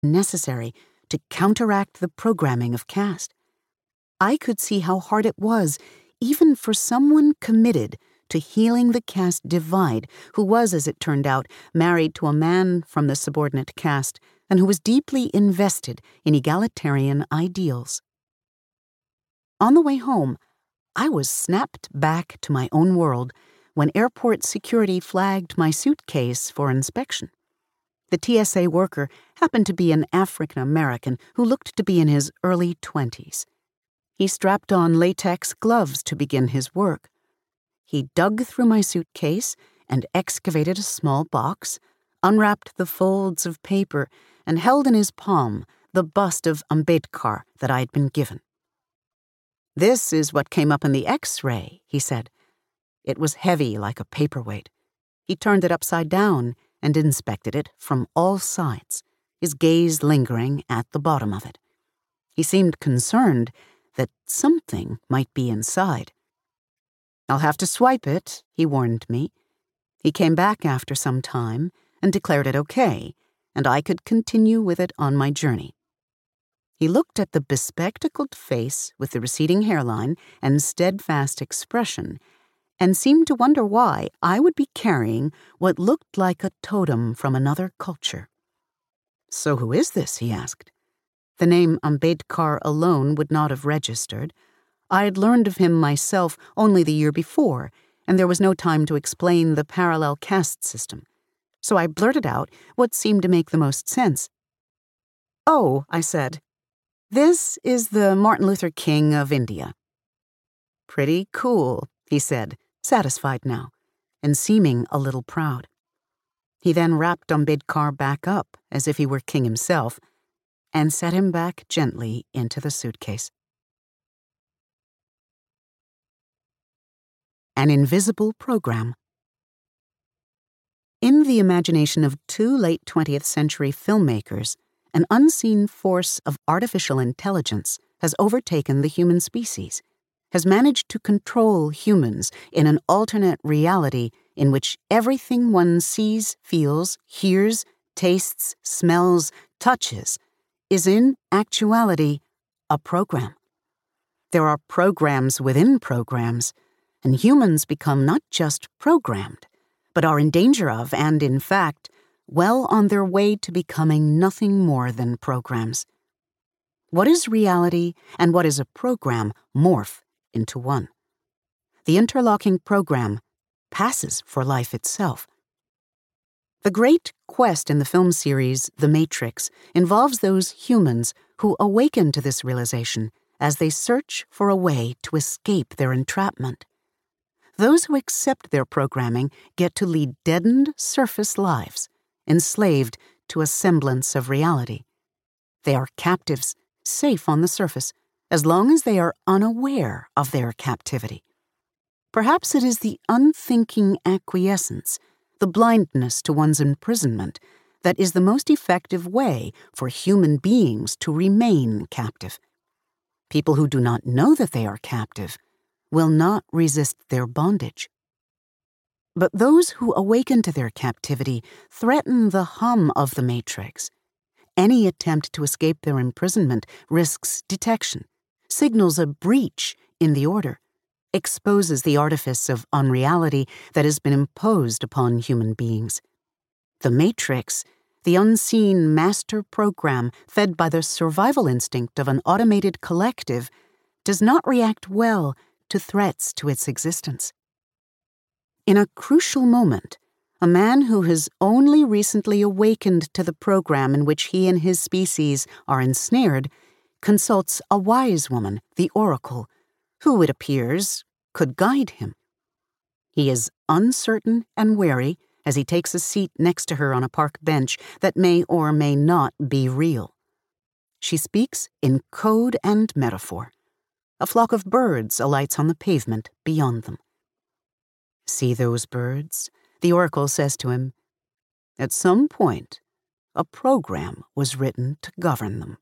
necessary to counteract the programming of caste. I could see how hard it was, even for someone committed to healing the caste divide, who was, as it turned out, married to a man from the subordinate caste and who was deeply invested in egalitarian ideals. On the way home, I was snapped back to my own world when airport security flagged my suitcase for inspection. The TSA worker happened to be an African American who looked to be in his early 20s. He strapped on latex gloves to begin his work. He dug through my suitcase and excavated a small box, unwrapped the folds of paper, and held in his palm the bust of Ambedkar that I had been given. "This is what came up in the X-ray," he said. It was heavy like a paperweight. He turned it upside down and inspected it from all sides, his gaze lingering at the bottom of it. He seemed concerned that something might be inside. "I'll have to swipe it," he warned me. He came back after some time and declared it okay, and I could continue with it on my journey. He looked at the bespectacled face with the receding hairline and steadfast expression, and seemed to wonder why I would be carrying what looked like a totem from another culture. "So who is this?" he asked. The name Ambedkar alone would not have registered. I had learned of him myself only the year before, and there was no time to explain the parallel caste system. So I blurted out what seemed to make the most sense. "Oh," I said, "this is the Martin Luther King of India." "Pretty cool," he said, satisfied now, and seeming a little proud. He then wrapped Ambedkar back up as if he were king himself, and set him back gently into the suitcase. An invisible program. In the imagination of two late 20th century filmmakers, an unseen force of artificial intelligence has overtaken the human species, has managed to control humans in an alternate reality in which everything one sees, feels, hears, tastes, smells, touches is in actuality a program. There are programs within programs, and humans become not just programmed, but are in danger of, and in fact, well on their way to becoming nothing more than programs. What is reality and what is a program morph into one. The interlocking program passes for life itself. The great quest in the film series The Matrix involves those humans who awaken to this realization as they search for a way to escape their entrapment. Those who accept their programming get to lead deadened surface lives, enslaved to a semblance of reality. They are captives, safe on the surface, as long as they are unaware of their captivity. Perhaps it is the unthinking acquiescence, the blindness to one's imprisonment, that is the most effective way for human beings to remain captive. People who do not know that they are captive will not resist their bondage. But those who awaken to their captivity threaten the hum of the Matrix. Any attempt to escape their imprisonment risks detection, signals a breach in the order, exposes the artifice of unreality that has been imposed upon human beings. The Matrix, the unseen master program fed by the survival instinct of an automated collective, does not react well to threats to its existence. In a crucial moment, a man who has only recently awakened to the program in which he and his species are ensnared consults a wise woman, the Oracle, who, it appears, could guide him. He is uncertain and wary as he takes a seat next to her on a park bench that may or may not be real. She speaks in code and metaphor. A flock of birds alights on the pavement beyond them. "See those birds?" the Oracle says to him. "At some point, a program was written to govern them."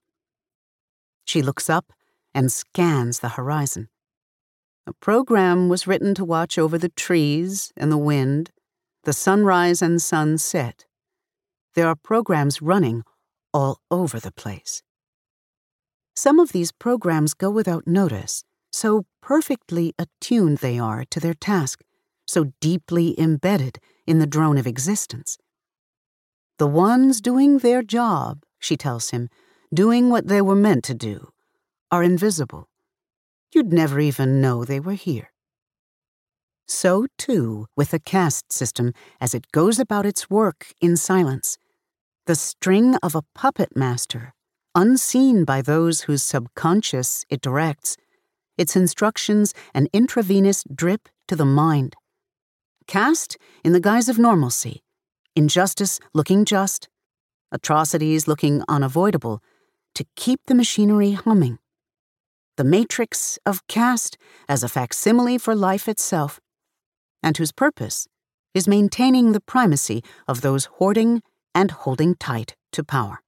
She looks up and scans the horizon. A program was written to watch over the trees and the wind, the sunrise and sunset. There are programs running all over the place. Some of these programs go without notice, so perfectly attuned they are to their task, so deeply embedded in the drone of existence. The ones doing their job, she tells him, doing what they were meant to do, are invisible. You'd never even know they were here. So, too, with the caste system as it goes about its work in silence. The string of a puppet master, unseen by those whose subconscious it directs, its instructions an intravenous drip to the mind. Caste in the guise of normalcy, injustice looking just, atrocities looking unavoidable, to keep the machinery humming. The matrix of caste as a facsimile for life itself, and whose purpose is maintaining the primacy of those hoarding and holding tight to power.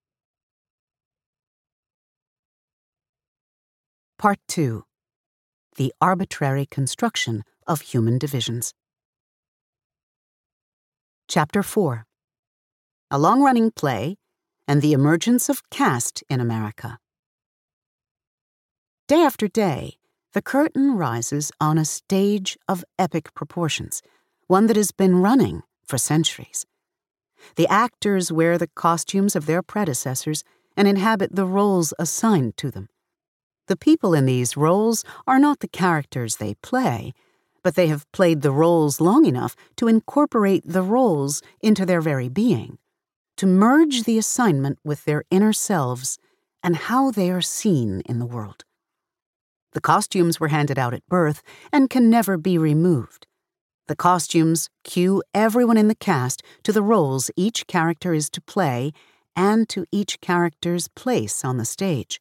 Part 2. The arbitrary construction of human divisions. Chapter 4. A long-running play and the emergence of caste in America. Day after day, the curtain rises on a stage of epic proportions, one that has been running for centuries. The actors wear the costumes of their predecessors and inhabit the roles assigned to them. The people in these roles are not the characters they play, but they have played the roles long enough to incorporate the roles into their very being, to merge the assignment with their inner selves and how they are seen in the world. The costumes were handed out at birth and can never be removed. The costumes cue everyone in the cast to the roles each character is to play and to each character's place on the stage.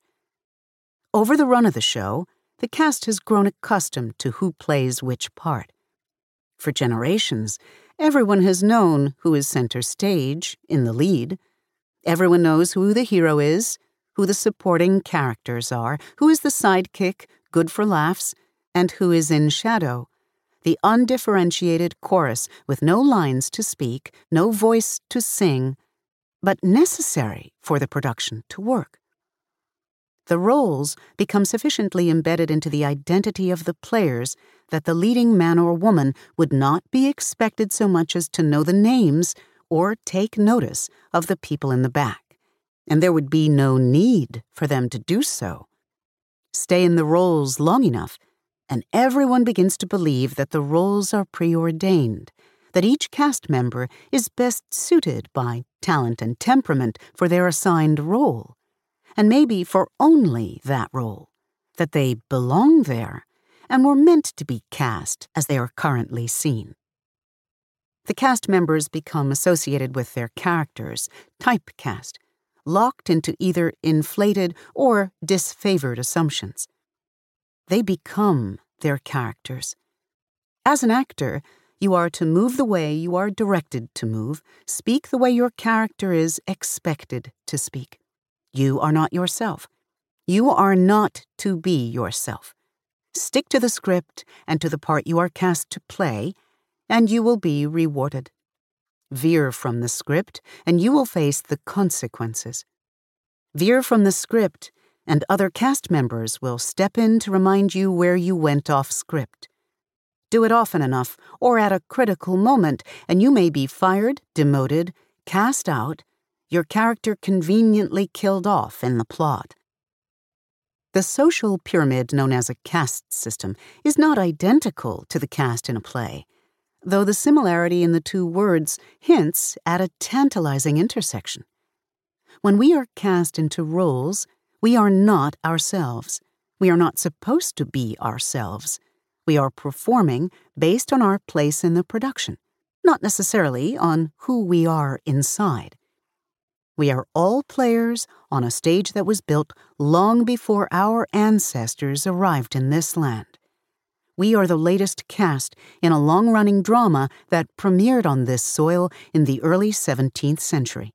Over the run of the show, the cast has grown accustomed to who plays which part. For generations, everyone has known who is center stage, in the lead. Everyone knows who the hero is, who the supporting characters are, who is the sidekick, good for laughs, and who is in shadow, the undifferentiated chorus with no lines to speak, no voice to sing, but necessary for the production to work. The roles become sufficiently embedded into the identity of the players that the leading man or woman would not be expected so much as to know the names or take notice of the people in the back, and there would be no need for them to do so. Stay in the roles long enough, and everyone begins to believe that the roles are preordained, that each cast member is best suited by talent and temperament for their assigned role, and maybe for only that role, that they belong there and were meant to be cast as they are currently seen. The cast members become associated with their characters, typecast, locked into either inflated or disfavored assumptions. They become their characters. As an actor, you are to move the way you are directed to move, speak the way your character is expected to speak. You are not yourself. You are not to be yourself. Stick to the script and to the part you are cast to play, and you will be rewarded. Veer from the script, and you will face the consequences. Veer from the script, and other cast members will step in to remind you where you went off script. Do it often enough, or at a critical moment, and you may be fired, demoted, cast out, your character conveniently killed off in the plot. The social pyramid known as a caste system is not identical to the caste in a play, though the similarity in the two words hints at a tantalizing intersection. When we are cast into roles, we are not ourselves. We are not supposed to be ourselves. We are performing based on our place in the production, not necessarily on who we are inside. We are all players on a stage that was built long before our ancestors arrived in this land. We are the latest cast in a long-running drama that premiered on this soil in the early 17th century.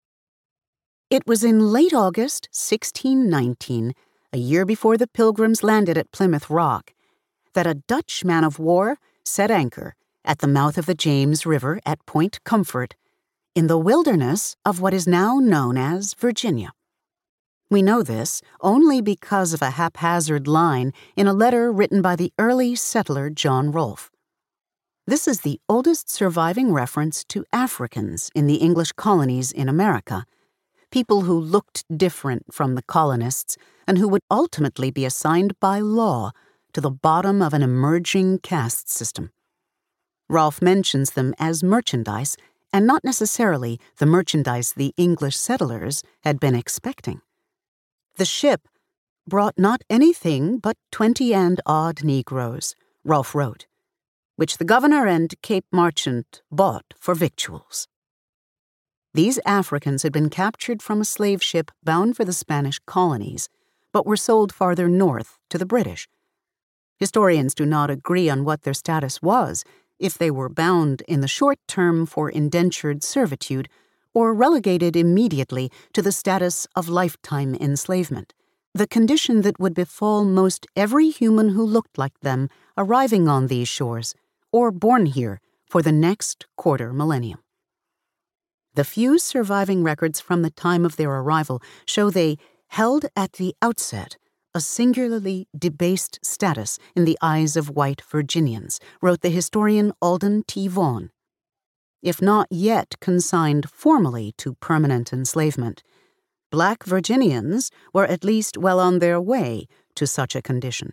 It was in late August 1619, a year before the Pilgrims landed at Plymouth Rock, that a Dutch man-of-war set anchor at the mouth of the James River at Point Comfort in the wilderness of what is now known as Virginia. We know this only because of a haphazard line in a letter written by the early settler John Rolfe. This is the oldest surviving reference to Africans in the English colonies in America, people who looked different from the colonists and who would ultimately be assigned by law to the bottom of an emerging caste system. Rolfe mentions them as merchandise, and not necessarily the merchandise the English settlers had been expecting. The ship brought not anything but 20 and odd Negroes, Rolfe wrote, which the governor and Cape merchant bought for victuals. These Africans had been captured from a slave ship bound for the Spanish colonies, but were sold farther north to the British. Historians do not agree on what their status was, if they were bound in the short term for indentured servitude or relegated immediately to the status of lifetime enslavement, the condition that would befall most every human who looked like them arriving on these shores or born here for the next quarter millennium. The few surviving records from the time of their arrival show they held at the outset a singularly debased status in the eyes of white Virginians, wrote the historian Alden T. Vaughan. If not yet consigned formally to permanent enslavement, Black Virginians were at least well on their way to such a condition.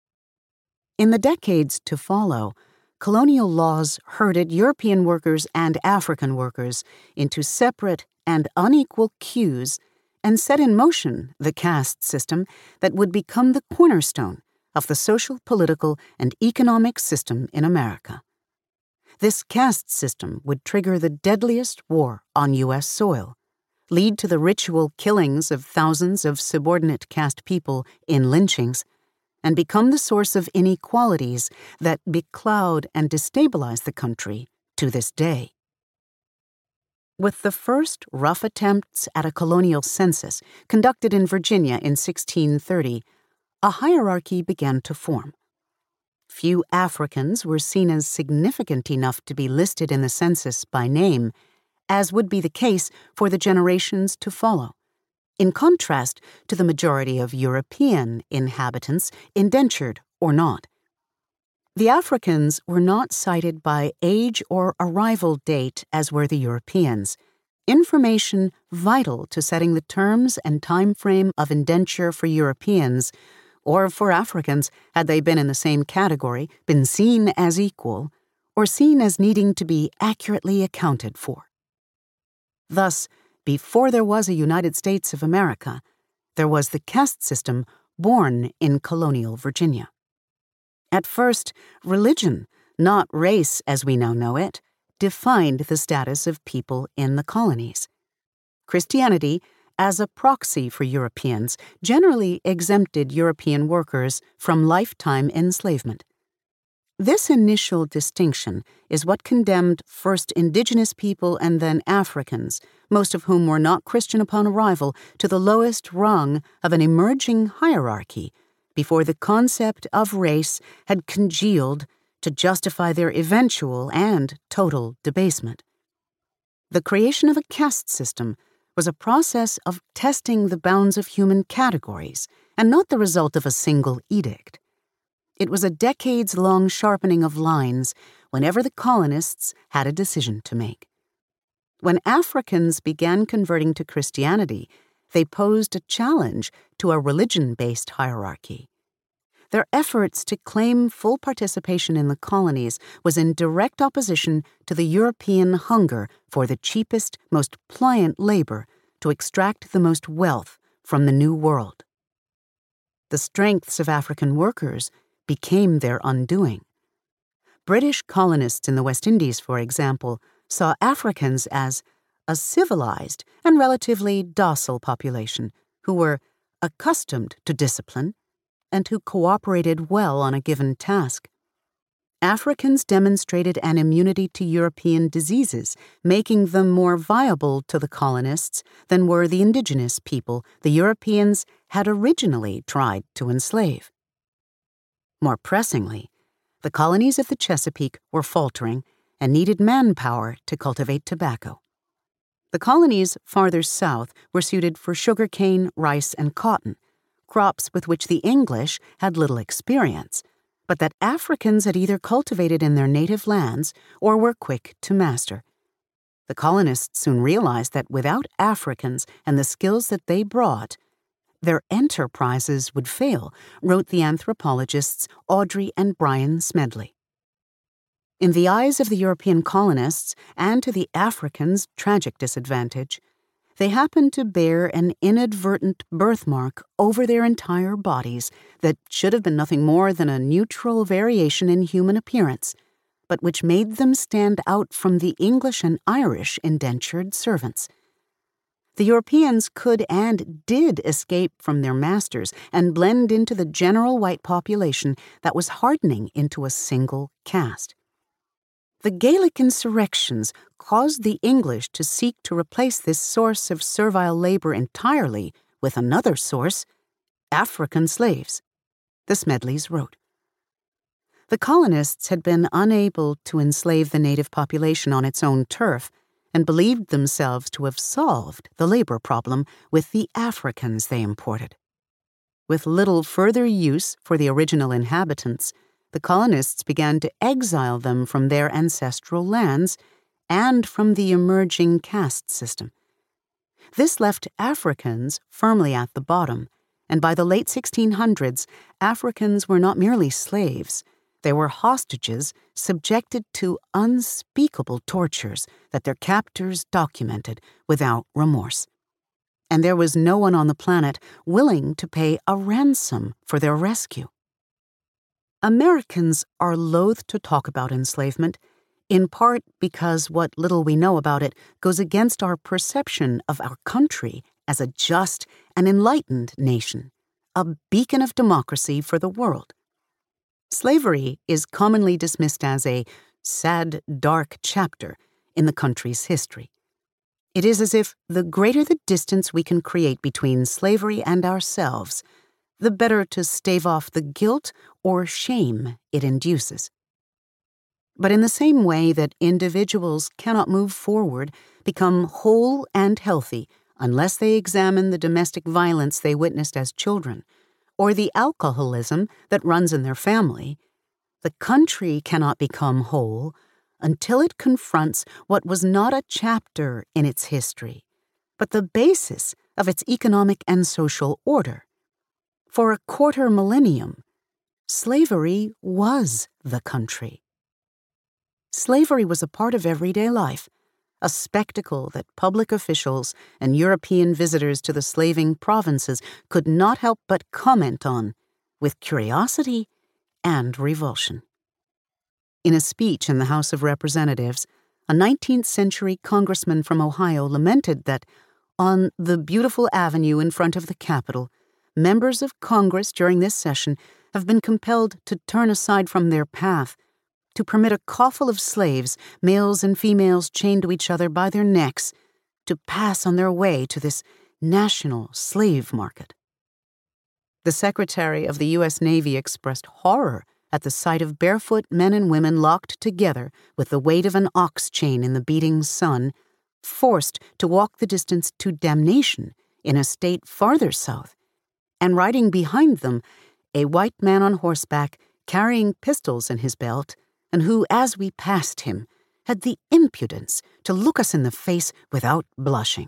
In the decades to follow, colonial laws herded European workers and African workers into separate and unequal queues and set in motion the caste system that would become the cornerstone of the social, political, and economic system in America. This caste system would trigger the deadliest war on U.S. soil, lead to the ritual killings of thousands of subordinate caste people in lynchings, and become the source of inequalities that becloud and destabilize the country to this day. With the first rough attempts at a colonial census conducted in Virginia in 1630, a hierarchy began to form. Few Africans were seen as significant enough to be listed in the census by name, as would be the case for the generations to follow, in contrast to the majority of European inhabitants, indentured or not. The Africans were not cited by age or arrival date as were the Europeans, information vital to setting the terms and time frame of indenture for Europeans, or for Africans had they been in the same category, been seen as equal, or seen as needing to be accurately accounted for. Thus, before there was a United States of America, there was the caste system born in colonial Virginia. At first, religion, not race as we now know it, defined the status of people in the colonies. Christianity, as a proxy for Europeans, generally exempted European workers from lifetime enslavement. This initial distinction is what condemned first indigenous people and then Africans, most of whom were not Christian upon arrival, to the lowest rung of an emerging hierarchy before the concept of race had congealed to justify their eventual and total debasement. The creation of a caste system was a process of testing the bounds of human categories and not the result of a single edict. It was a decades-long sharpening of lines whenever the colonists had a decision to make. When Africans began converting to Christianity, they posed a challenge to a religion-based hierarchy. Their efforts to claim full participation in the colonies was in direct opposition to the European hunger for the cheapest, most pliant labor to extract the most wealth from the New World. The strengths of African workers became their undoing. British colonists in the West Indies, for example, saw Africans as a civilized and relatively docile population who were accustomed to discipline and who cooperated well on a given task. Africans demonstrated an immunity to European diseases, making them more viable to the colonists than were the indigenous people the Europeans had originally tried to enslave. More pressingly, the colonies of the Chesapeake were faltering and needed manpower to cultivate tobacco. The colonies farther south were suited for sugarcane, rice, and cotton, crops with which the English had little experience, but that Africans had either cultivated in their native lands or were quick to master. The colonists soon realized that without Africans and the skills that they brought, their enterprises would fail, wrote the anthropologists Audrey and Brian Smedley. In the eyes of the European colonists, and to the Africans' tragic disadvantage, they happened to bear an inadvertent birthmark over their entire bodies that should have been nothing more than a neutral variation in human appearance, but which made them stand out from the English and Irish indentured servants. The Europeans could and did escape from their masters and blend into the general white population that was hardening into a single caste. The Gaelic insurrections caused the English to seek to replace this source of servile labor entirely with another source, African slaves, the Smedleys wrote. The colonists had been unable to enslave the native population on its own turf and believed themselves to have solved the labor problem with the Africans they imported. With little further use for the original inhabitants, the colonists began to exile them from their ancestral lands and from the emerging caste system. This left Africans firmly at the bottom, and by the late 1600s, Africans were not merely slaves. They were hostages subjected to unspeakable tortures that their captors documented without remorse. And there was no one on the planet willing to pay a ransom for their rescue. Americans are loath to talk about enslavement, in part because what little we know about it goes against our perception of our country as a just and enlightened nation, a beacon of democracy for the world. Slavery is commonly dismissed as a sad, dark chapter in the country's history. It is as if the greater the distance we can create between slavery and ourselves, the better to stave off the guilt or shame it induces. But in the same way that individuals cannot move forward, become whole and healthy, unless they examine the domestic violence they witnessed as children, or the alcoholism that runs in their family, the country cannot become whole until it confronts what was not a chapter in its history, but the basis of its economic and social order. For a quarter millennium, slavery was the country. Slavery was a part of everyday life, a spectacle that public officials and European visitors to the slaving provinces could not help but comment on, with curiosity and revulsion. In a speech in the House of Representatives, a 19th century congressman from Ohio lamented that, on the beautiful avenue in front of the Capitol, members of Congress during this session have been compelled to turn aside from their path to permit a coffle of slaves, males and females chained to each other by their necks, to pass on their way to this national slave market. The Secretary of the U.S. Navy expressed horror at the sight of barefoot men and women locked together with the weight of an ox chain in the beating sun, forced to walk the distance to damnation in a state farther south, and riding behind them, a white man on horseback carrying pistols in his belt, and who, as we passed him, had the impudence to look us in the face without blushing.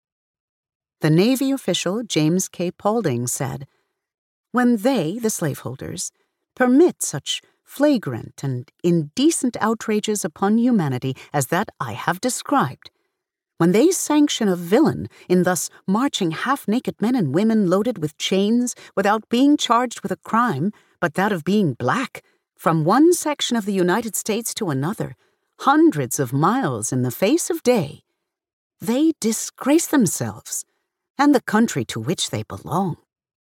The Navy official, James K. Paulding, said, "When they, the slaveholders, permit such flagrant and indecent outrages upon humanity as that I have described, when they sanction a villain in thus marching half-naked men and women loaded with chains without being charged with a crime but that of being black, from one section of the United States to another, hundreds of miles in the face of day, they disgrace themselves and the country to which they belong."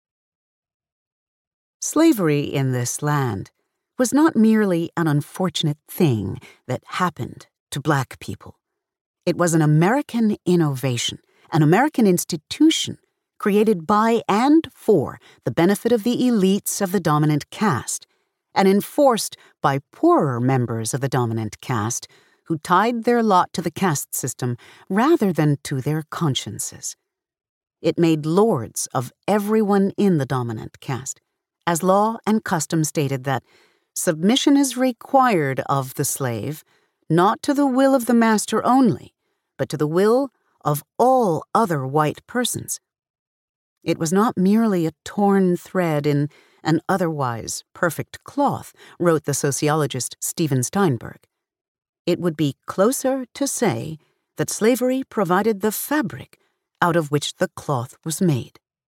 Slavery in this land was not merely an unfortunate thing that happened to black people. It was an American innovation, an American institution created by and for the benefit of the elites of the dominant caste, and enforced by poorer members of the dominant caste who tied their lot to the caste system rather than to their consciences. It made lords of everyone in the dominant caste, as law and custom stated that submission is required of the slave, not to the will of the master only, but to the will of all other white persons. It was not merely a torn thread in an otherwise perfect cloth, wrote the sociologist Steven Steinberg. It would be closer to say that slavery provided the fabric out of which the cloth was made.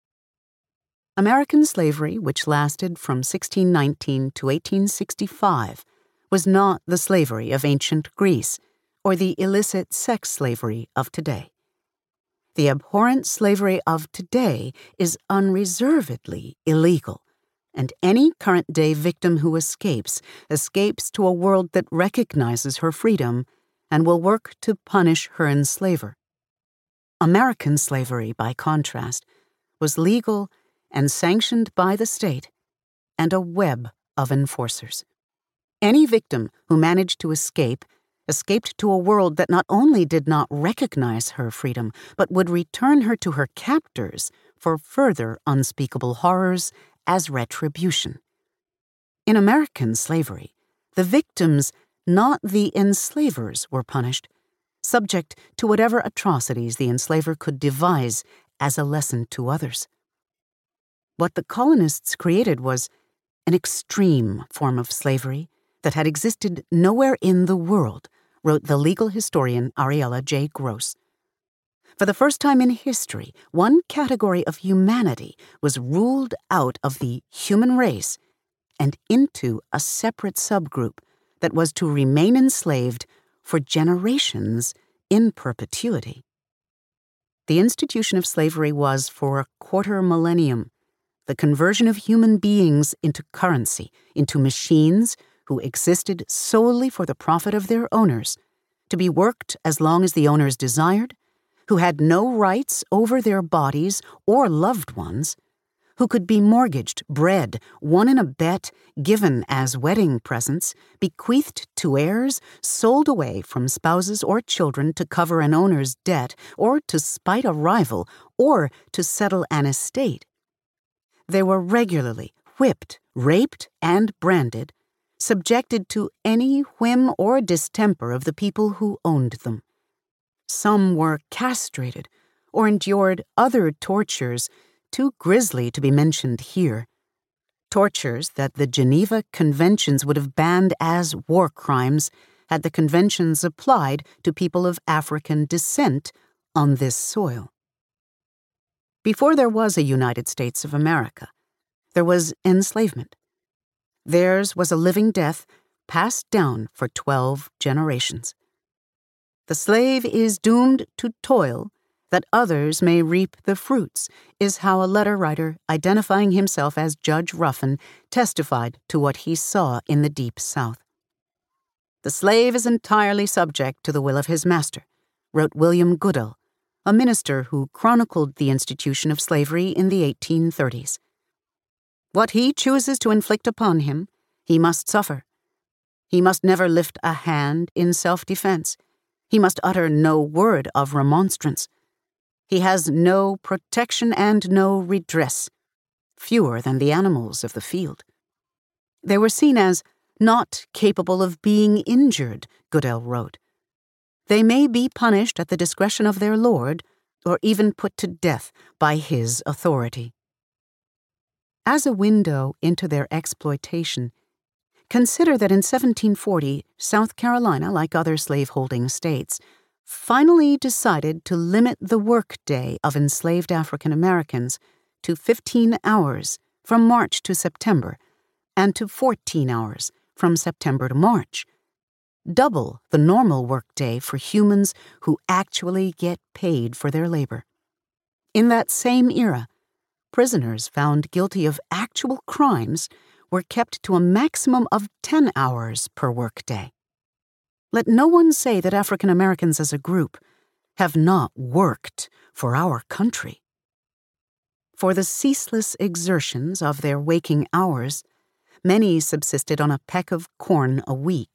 American slavery, which lasted from 1619 to 1865, was not the slavery of ancient Greece or the illicit sex slavery of today. The abhorrent slavery of today is unreservedly illegal, and any current-day victim who escapes to a world that recognizes her freedom and will work to punish her enslaver. American slavery, by contrast, was legal and sanctioned by the state and a web of enforcers. Any victim who managed to escaped to a world that not only did not recognize her freedom, but would return her to her captors for further unspeakable horrors as retribution. In American slavery, the victims, not the enslavers, were punished, subject to whatever atrocities the enslaver could devise as a lesson to others. What the colonists created was an extreme form of slavery that had existed nowhere in the world, wrote the legal historian Ariella J. Gross. For the first time in history, one category of humanity was ruled out of the human race and into a separate subgroup that was to remain enslaved for generations in perpetuity. The institution of slavery was, for a quarter millennium, the conversion of human beings into currency, into machines who existed solely for the profit of their owners, to be worked as long as the owners desired, who had no rights over their bodies or loved ones, who could be mortgaged, bred, won in a bet, given as wedding presents, bequeathed to heirs, sold away from spouses or children to cover an owner's debt, or to spite a rival, or to settle an estate. They were regularly whipped, raped, and branded, subjected to any whim or distemper of the people who owned them. Some were castrated or endured other tortures too grisly to be mentioned here, tortures that the Geneva Conventions would have banned as war crimes had the conventions applied to people of African descent on this soil. Before there was a United States of America, there was enslavement. Theirs was a living death passed down for 12 generations. The slave is doomed to toil that others may reap the fruits, is how a letter writer, identifying himself as Judge Ruffin, testified to what he saw in the Deep South. The slave is entirely subject to the will of his master, wrote William Goodell, a minister who chronicled the institution of slavery in the 1830s. What he chooses to inflict upon him, he must suffer. He must never lift a hand in self-defense. He must utter no word of remonstrance. He has no protection and no redress, fewer than the animals of the field. They were seen as not capable of being injured, Goodell wrote. They may be punished at the discretion of their lord, or even put to death by his authority. As a window into their exploitation, consider that in 1740, South Carolina, like other slaveholding states, finally decided to limit the workday of enslaved African Americans to 15 hours from March to September, and to 14 hours from September to March, double the normal workday for humans who actually get paid for their labor. In that same era, prisoners found guilty of actual crimes were kept to a maximum of 10 hours per workday. Let no one say that African Americans as a group have not worked for our country. For the ceaseless exertions of their waking hours, many subsisted on a peck of corn a week,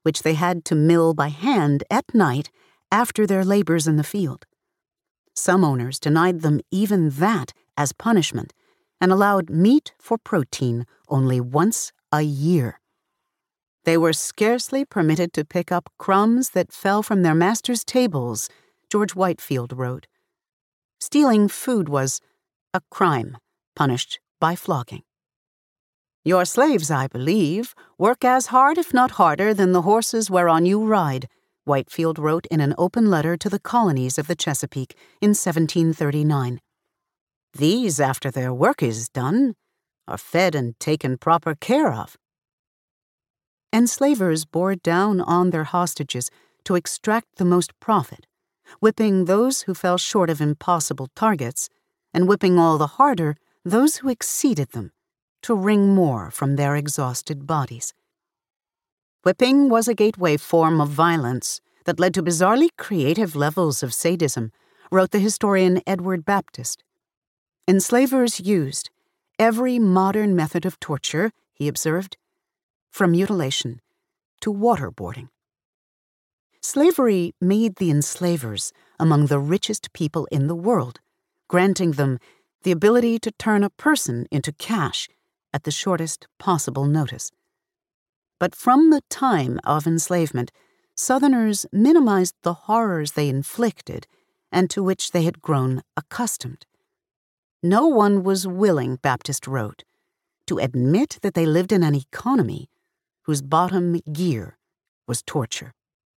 which they had to mill by hand at night after their labors in the field. Some owners denied them even that as punishment and allowed meat for protein only once a year. They were scarcely permitted to pick up crumbs that fell from their masters' tables, George Whitefield wrote. Stealing food was a crime, punished by flogging. Your slaves, I believe, work as hard if not harder than the horses whereon you ride, Whitefield wrote in an open letter to the colonies of the Chesapeake in 1739. These, after their work is done, are fed and taken proper care of. Enslavers bore down on their hostages to extract the most profit, whipping those who fell short of impossible targets, and whipping all the harder those who exceeded them, to wring more from their exhausted bodies. Whipping was a gateway form of violence that led to bizarrely creative levels of sadism, wrote the historian Edward Baptist. Enslavers used every modern method of torture, he observed, from mutilation to waterboarding. Slavery made the enslavers among the richest people in the world, granting them the ability to turn a person into cash at the shortest possible notice. But from the time of enslavement, Southerners minimized the horrors they inflicted and to which they had grown accustomed. No one was willing, Baptist wrote, to admit that they lived in an economy whose bottom gear was torture.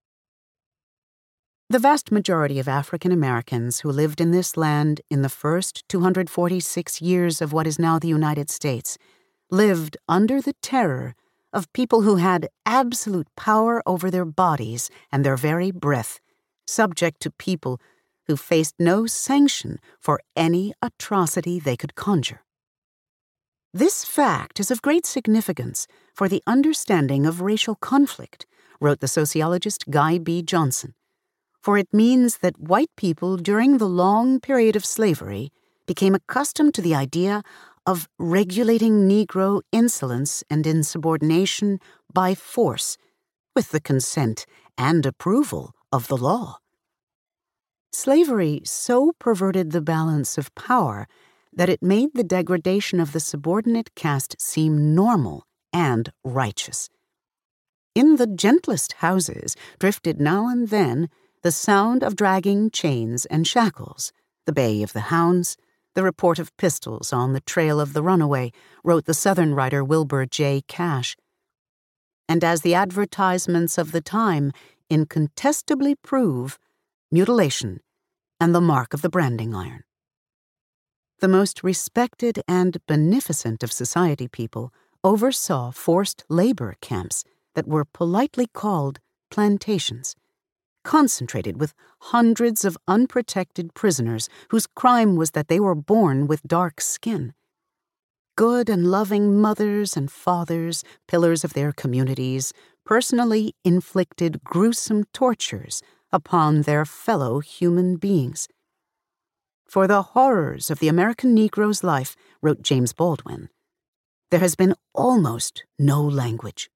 The vast majority of African Americans who lived in this land in the first 246 years of what is now the United States lived under the terror of people who had absolute power over their bodies and their very breath, subject to people who faced no sanction for any atrocity they could conjure. This fact is of great significance for the understanding of racial conflict, wrote the sociologist Guy B. Johnson, for it means that white people during the long period of slavery became accustomed to the idea of regulating Negro insolence and insubordination by force, with the consent and approval of the law. Slavery so perverted the balance of power that it made the degradation of the subordinate caste seem normal and righteous. In the gentlest houses drifted now and then the sound of dragging chains and shackles, the bay of the hounds, the report of pistols on the trail of the runaway, wrote the Southern writer Wilbur J. Cash. And as the advertisements of the time incontestably prove, mutilation and the mark of the branding iron. The most respected and beneficent of society people oversaw forced labor camps that were politely called plantations, concentrated with hundreds of unprotected prisoners whose crime was that they were born with dark skin. Good and loving mothers and fathers, pillars of their communities, personally inflicted gruesome tortures upon their fellow human beings. For the horrors of the American Negro's life, wrote James Baldwin, there has been almost no language.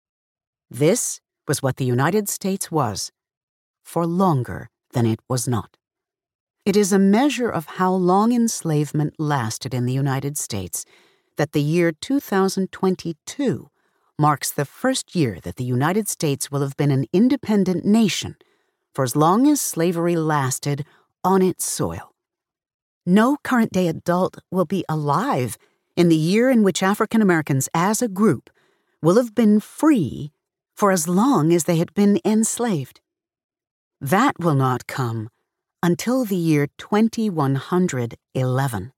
This was what the United States was, for longer than it was not. It is a measure of how long enslavement lasted in the United States that the year 2022 marks the first year that the United States will have been an independent nation for as long as slavery lasted on its soil. No current-day adult will be alive in the year in which African Americans as a group will have been free for as long as they had been enslaved. That will not come until the year 2111.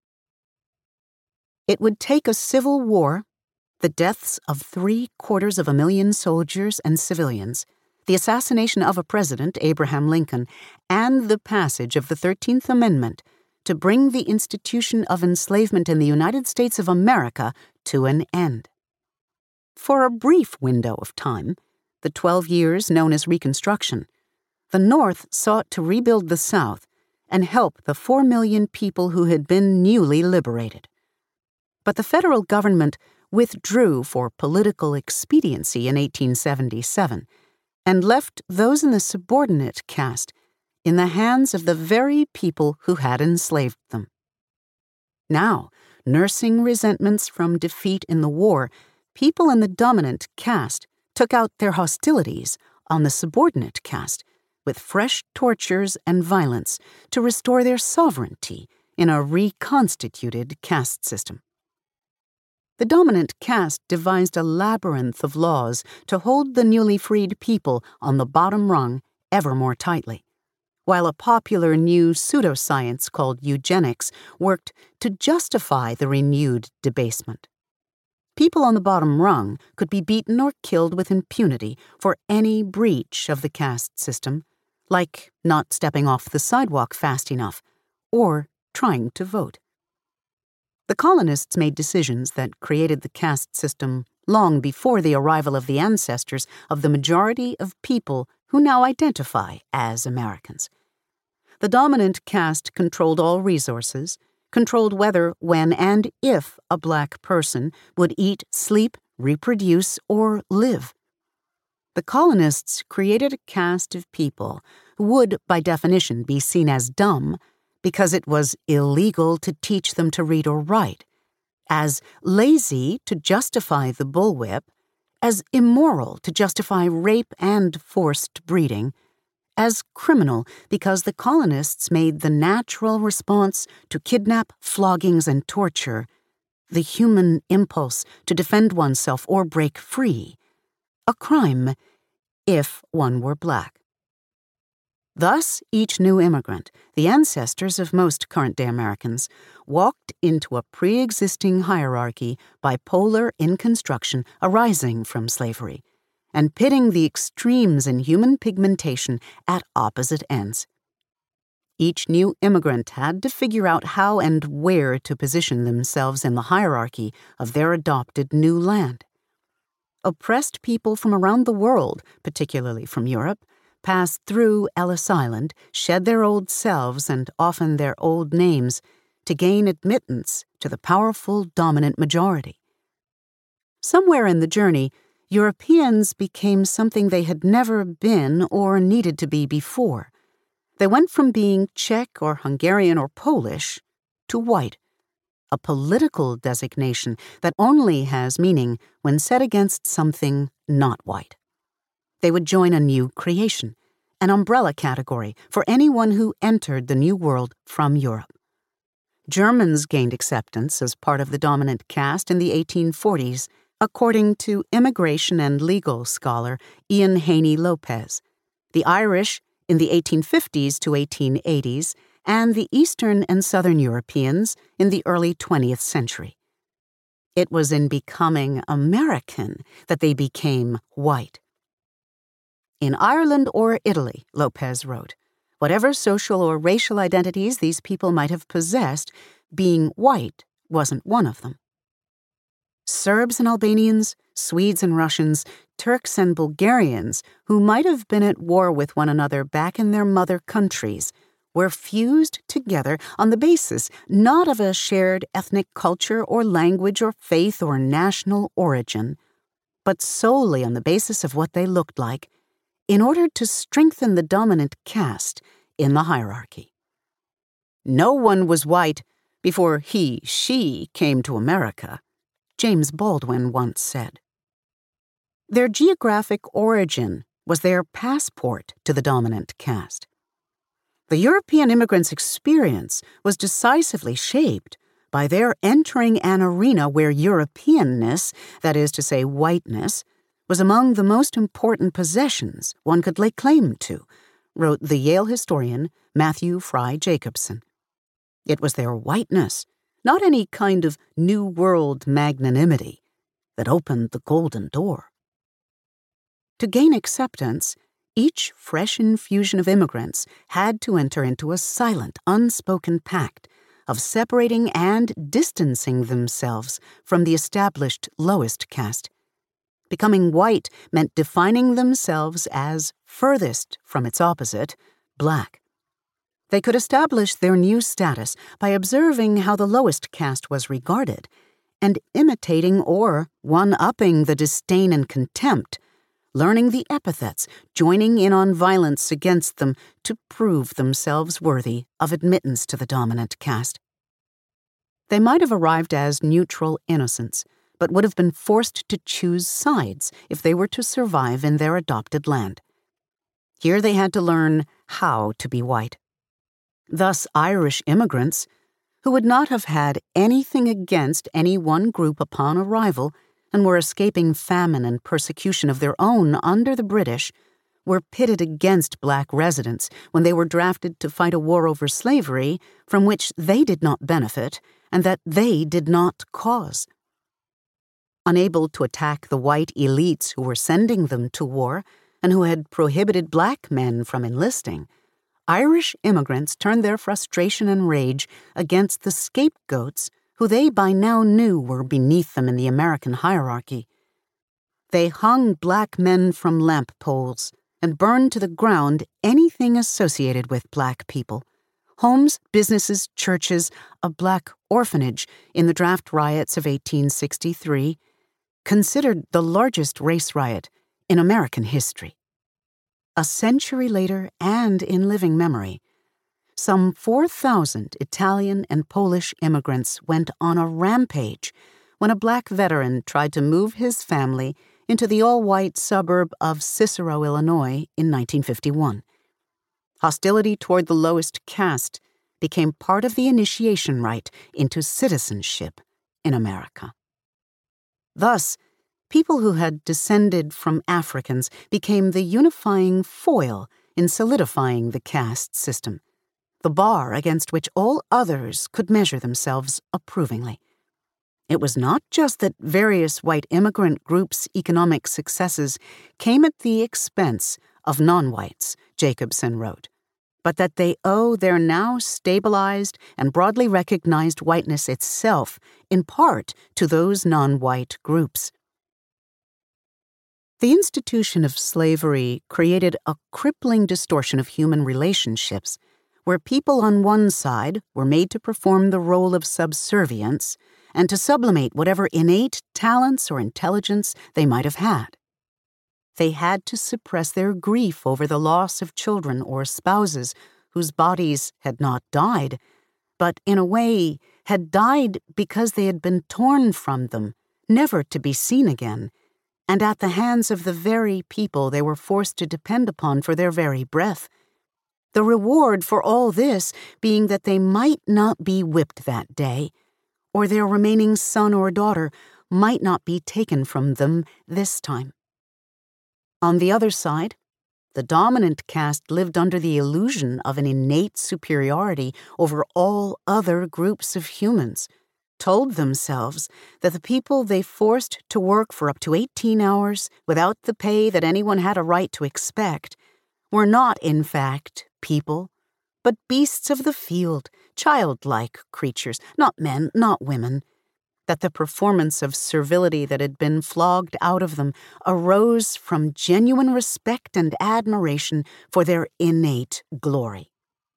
It would take a civil war, the deaths of 750,000 soldiers and civilians, the assassination of a president, Abraham Lincoln, and the passage of the 13th Amendment to bring the institution of enslavement in the United States of America to an end. For a brief window of time, the 12 years known as Reconstruction, the North sought to rebuild the South and help the 4 million people who had been newly liberated. But the federal government withdrew for political expediency in 1877 and left those in the subordinate caste in the hands of the very people who had enslaved them. Now, nursing resentments from defeat in the war, people in the dominant caste took out their hostilities on the subordinate caste with fresh tortures and violence to restore their sovereignty in a reconstituted caste system. The dominant caste devised a labyrinth of laws to hold the newly freed people on the bottom rung ever more tightly, while a popular new pseudoscience called eugenics worked to justify the renewed debasement. People on the bottom rung could be beaten or killed with impunity for any breach of the caste system, like not stepping off the sidewalk fast enough or trying to vote. The colonists made decisions that created the caste system long before the arrival of the ancestors of the majority of people who now identify as Americans. The dominant caste controlled all resources, controlled whether, when, and if a black person would eat, sleep, reproduce, or live. The colonists created a caste of people who would, by definition, be seen as dumb because it was illegal to teach them to read or write, as lazy to justify the bullwhip, as immoral to justify rape and forced breeding, as criminal because the colonists made the natural response to kidnap, floggings, and torture, the human impulse to defend oneself or break free, a crime if one were black. Thus, each new immigrant, the ancestors of most current-day Americans, walked into a pre-existing hierarchy bipolar in construction arising from slavery, and pitting the extremes in human pigmentation at opposite ends. Each new immigrant had to figure out how and where to position themselves in the hierarchy of their adopted new land. Oppressed people from around the world, particularly from Europe, passed through Ellis Island, shed their old selves and often their old names to gain admittance to the powerful dominant majority. Somewhere in the journey, Europeans became something they had never been or needed to be before. They went from being Czech or Hungarian or Polish to white, a political designation that only has meaning when set against something not white. They would join a new creation, an umbrella category for anyone who entered the New World from Europe. Germans gained acceptance as part of the dominant caste in the 1840s, according to immigration and legal scholar Ian Haney Lopez, the Irish in the 1850s to 1880s, and the Eastern and Southern Europeans in the early 20th century. It was in becoming American that they became white. In Ireland or Italy, Lopez wrote, whatever social or racial identities these people might have possessed, being white wasn't one of them. Serbs and Albanians, Swedes and Russians, Turks and Bulgarians, who might have been at war with one another back in their mother countries, were fused together on the basis not of a shared ethnic culture or language or faith or national origin, but solely on the basis of what they looked like, in order to strengthen the dominant caste in the hierarchy. No one was white before she came to America, James Baldwin once said. Their geographic origin was their passport to the dominant caste. The European immigrants' experience was decisively shaped by their entering an arena where Europeanness, that is to say whiteness, was among the most important possessions one could lay claim to, wrote the Yale historian Matthew Fry Jacobson. It was their whiteness, not any kind of New World magnanimity, that opened the golden door. To gain acceptance, each fresh infusion of immigrants had to enter into a silent, unspoken pact of separating and distancing themselves from the established lowest caste. Becoming white meant defining themselves as furthest from its opposite, black. They could establish their new status by observing how the lowest caste was regarded and imitating or one-upping the disdain and contempt, learning the epithets, joining in on violence against them to prove themselves worthy of admittance to the dominant caste. They might have arrived as neutral innocents, but would have been forced to choose sides if they were to survive in their adopted land. Here they had to learn how to be white. Thus, Irish immigrants, who would not have had anything against any one group upon arrival and were escaping famine and persecution of their own under the British, were pitted against black residents when they were drafted to fight a war over slavery from which they did not benefit and that they did not cause. Unable to attack the white elites who were sending them to war and who had prohibited black men from enlisting, Irish immigrants turned their frustration and rage against the scapegoats who they by now knew were beneath them in the American hierarchy. They hung black men from lamp poles and burned to the ground anything associated with black people: homes, businesses, churches, a black orphanage in the draft riots of 1863, considered the largest race riot in American history. A century later, and in living memory, some 4,000 Italian and Polish immigrants went on a rampage when a black veteran tried to move his family into the all-white suburb of Cicero, Illinois, in 1951. Hostility toward the lowest caste became part of the initiation rite into citizenship in America. Thus, people who had descended from Africans became the unifying foil in solidifying the caste system, the bar against which all others could measure themselves approvingly. It was not just that various white immigrant groups' economic successes came at the expense of non-whites, Jacobson wrote, but that they owe their now stabilized and broadly recognized whiteness itself in part to those non-white groups. The institution of slavery created a crippling distortion of human relationships, where people on one side were made to perform the role of subservience and to sublimate whatever innate talents or intelligence they might have had. They had to suppress their grief over the loss of children or spouses whose bodies had not died, but in a way had died because they had been torn from them, never to be seen again, and at the hands of the very people they were forced to depend upon for their very breath. The reward for all this being that they might not be whipped that day, or their remaining son or daughter might not be taken from them this time. On the other side, the dominant caste lived under the illusion of an innate superiority over all other groups of humans, told themselves that the people they forced to work for up to 18 hours without the pay that anyone had a right to expect were not, in fact, people, but beasts of the field, childlike creatures, not men, not women, that the performance of servility that had been flogged out of them arose from genuine respect and admiration for their innate glory.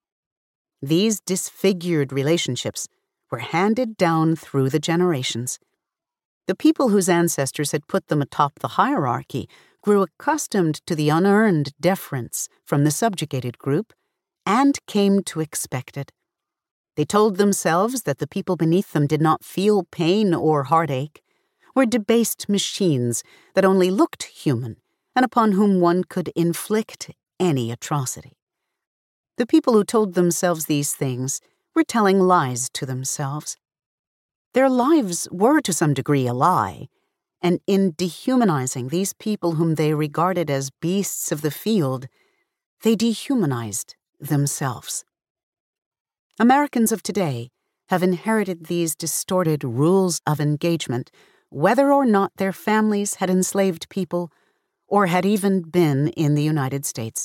These disfigured relationships were handed down through the generations. The people whose ancestors had put them atop the hierarchy grew accustomed to the unearned deference from the subjugated group and came to expect it. They told themselves that the people beneath them did not feel pain or heartache, were debased machines that only looked human and upon whom one could inflict any atrocity. The people who told themselves these things were telling lies to themselves. Their lives were to some degree a lie, and in dehumanizing these people whom they regarded as beasts of the field, they dehumanized themselves. Americans of today have inherited these distorted rules of engagement, whether or not their families had enslaved people or had even been in the United States.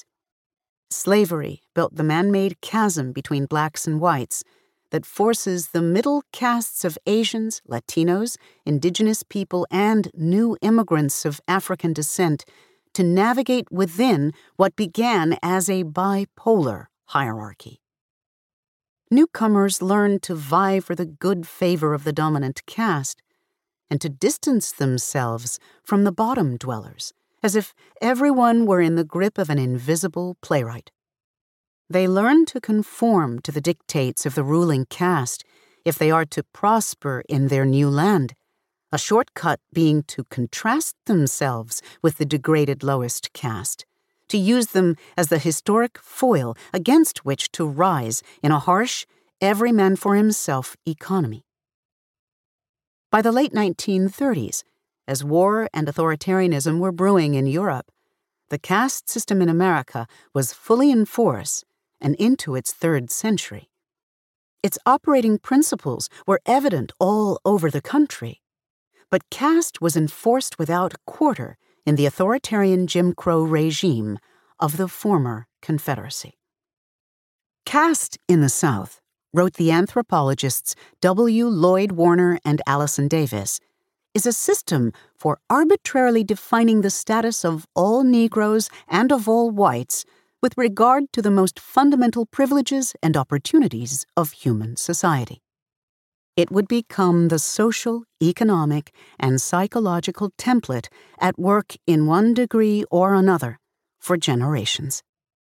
Slavery built the man-made chasm between blacks and whites that forces the middle castes of Asians, Latinos, indigenous people, and new immigrants of African descent to navigate within what began as a bipolar hierarchy. Newcomers learned to vie for the good favor of the dominant caste, and to distance themselves from the bottom dwellers, as if everyone were in the grip of an invisible playwright. They learn to conform to the dictates of the ruling caste if they are to prosper in their new land, a shortcut being to contrast themselves with the degraded lowest caste, to use them as the historic foil against which to rise in a harsh, every man for himself economy. By the late 1930s, as war and authoritarianism were brewing in Europe, the caste system in America was fully in force and into its third century. Its operating principles were evident all over the country, but caste was enforced without quarter in the authoritarian Jim Crow regime of the former Confederacy. Caste in the South, wrote the anthropologists W. Lloyd Warner and Allison Davis, is a system for arbitrarily defining the status of all Negroes and of all whites with regard to the most fundamental privileges and opportunities of human society. It would become the social, economic, and psychological template at work in one degree or another for generations.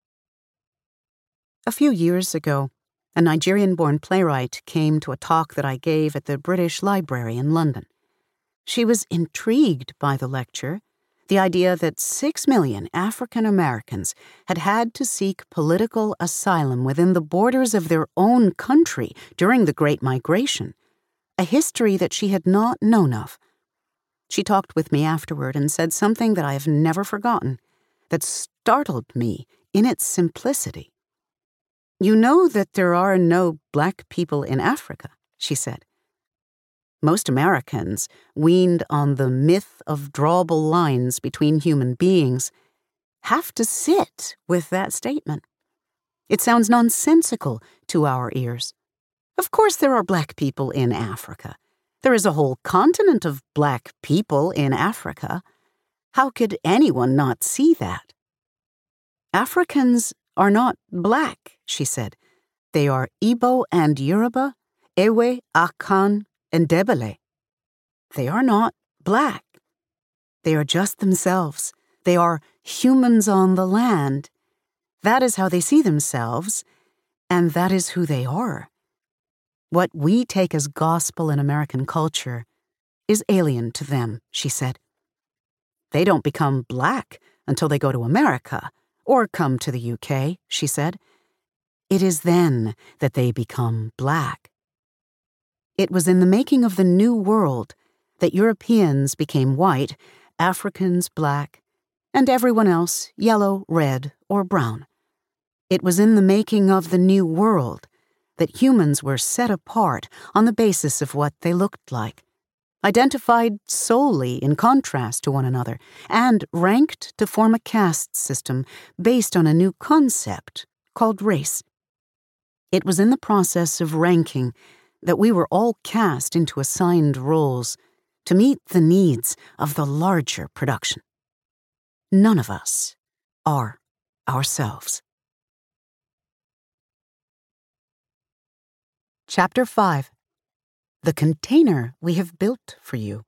A few years ago, a Nigerian-born playwright came to a talk that I gave at the British Library in London. She was intrigued by the lecture, the idea that 6 million African Americans had had to seek political asylum within the borders of their own country during the Great Migration, a history that she had not known of. She talked with me afterward and said something that I have never forgotten, that startled me in its simplicity. "You know that there are no black people in Africa," she said. Most Americans, weaned on the myth of drawable lines between human beings, have to sit with that statement. It sounds nonsensical to our ears. Of course there are black people in Africa. There is a whole continent of black people in Africa. How could anyone not see that? Africans are not black, she said. They are Igbo and Yoruba, Ewe, Akan, and Debele. They are not black. They are just themselves. They are humans on the land. That is how they see themselves, and that is who they are. What we take as gospel in American culture is alien to them, she said. They don't become black until they go to America or come to the UK, she said. It is then that they become black. It was in the making of the New World that Europeans became white, Africans black, and everyone else yellow, red, or brown. It was in the making of the New World that humans were set apart on the basis of what they looked like, identified solely in contrast to one another, and ranked to form a caste system based on a new concept called race. It was in the process of ranking that we were all cast into assigned roles to meet the needs of the larger production. None of us are ourselves. Chapter 5. The Container We Have Built for You.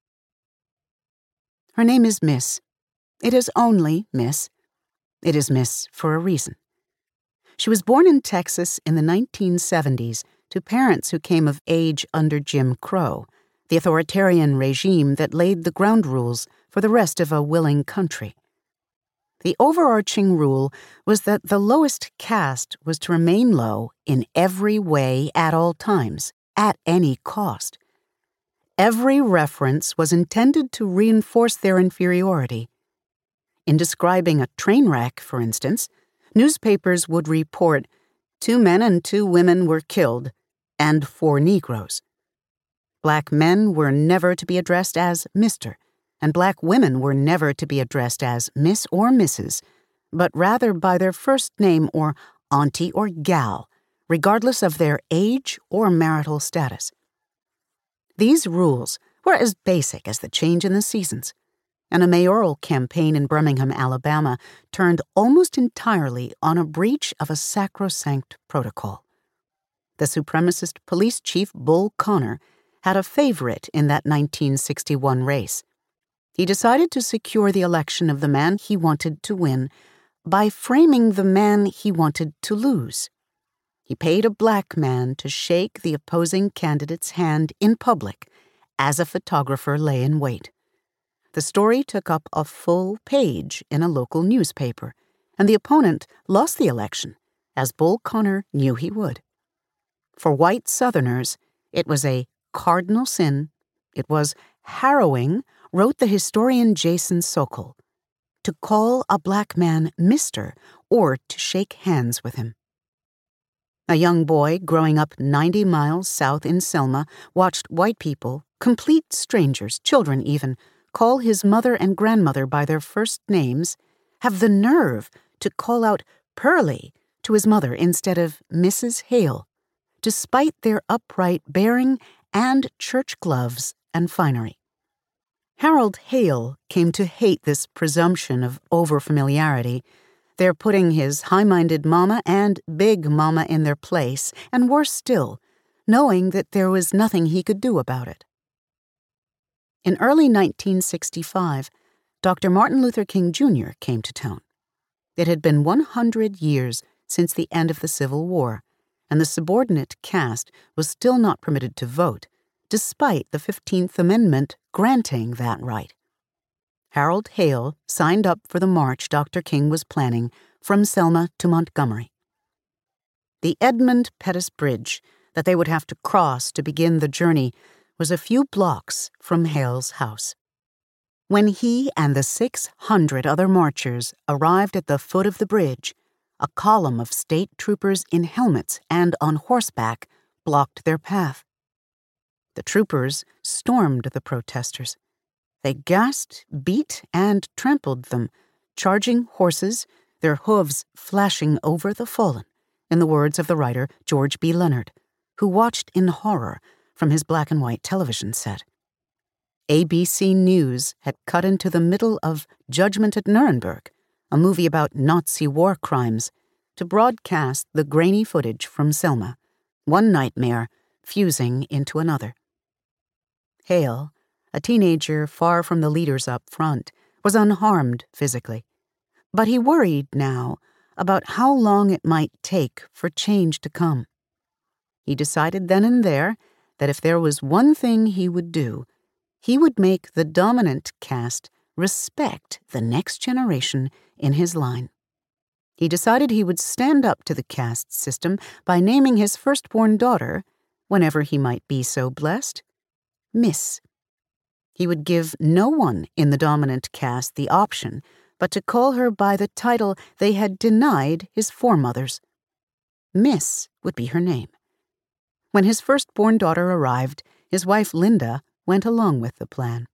Her name is Miss. It is only Miss. It is Miss for a reason. She was born in Texas in the 1970s to parents who came of age under Jim Crow, the authoritarian regime that laid the ground rules for the rest of a willing country. The overarching rule was that the lowest caste was to remain low in every way at all times, at any cost. Every reference was intended to reinforce their inferiority. In describing a train wreck, for instance, newspapers would report 2 men and 2 women were killed, and 4 Negroes. Black men were never to be addressed as Mr., and black women were never to be addressed as Miss or Mrs., but rather by their first name or auntie or gal, regardless of their age or marital status. These rules were as basic as the change in the seasons, and a mayoral campaign in Birmingham, Alabama, turned almost entirely on a breach of a sacrosanct protocol. The supremacist police chief Bull Connor had a favorite in that 1961 race. He decided to secure the election of the man he wanted to win by framing the man he wanted to lose. He paid a black man to shake the opposing candidate's hand in public as a photographer lay in wait. The story took up a full page in a local newspaper, and the opponent lost the election, as Bull Connor knew he would. For white Southerners, it was a cardinal sin. It was harrowing, wrote the historian Jason Sokol, to call a black man Mr. or to shake hands with him. A young boy growing up 90 miles south in Selma watched white people, complete strangers, children even, call his mother and grandmother by their first names, have the nerve to call out Pearlie to his mother instead of Mrs. Hale, despite their upright bearing and church gloves and finery. Harold Hale came to hate this presumption of overfamiliarity. They're putting his high-minded mama and big mama in their place, and worse still, knowing that there was nothing he could do about it. In early 1965, Dr. Martin Luther King Jr. came to town. It had been 100 years since the end of the Civil War, and the subordinate caste was still not permitted to vote, despite the 15th Amendment granting that right. Harold Hale signed up for the march Dr. King was planning from Selma to Montgomery. The Edmund Pettus Bridge that they would have to cross to begin the journey was a few blocks from Hale's house. When he and the 600 other marchers arrived at the foot of the bridge, a column of state troopers in helmets and on horseback blocked their path. The troopers stormed the protesters. They gassed, beat, and trampled them, charging horses, their hooves flashing over the fallen, in the words of the writer George B. Leonard, who watched in horror from his black-and-white television set. ABC News had cut into the middle of Judgment at Nuremberg, a movie about Nazi war crimes, to broadcast the grainy footage from Selma, one nightmare fusing into another. Hale, a teenager far from the leaders up front, was unharmed physically, but he worried now about how long it might take for change to come. He decided then and there that if there was one thing he would do, he would make the dominant caste respect the next generation in his line. He decided he would stand up to the caste system by naming his firstborn daughter, whenever he might be so blessed, Miss. He would give no one in the dominant caste the option but to call her by the title they had denied his foremothers. Miss would be her name. When his firstborn daughter arrived, his wife Linda went along with the plan.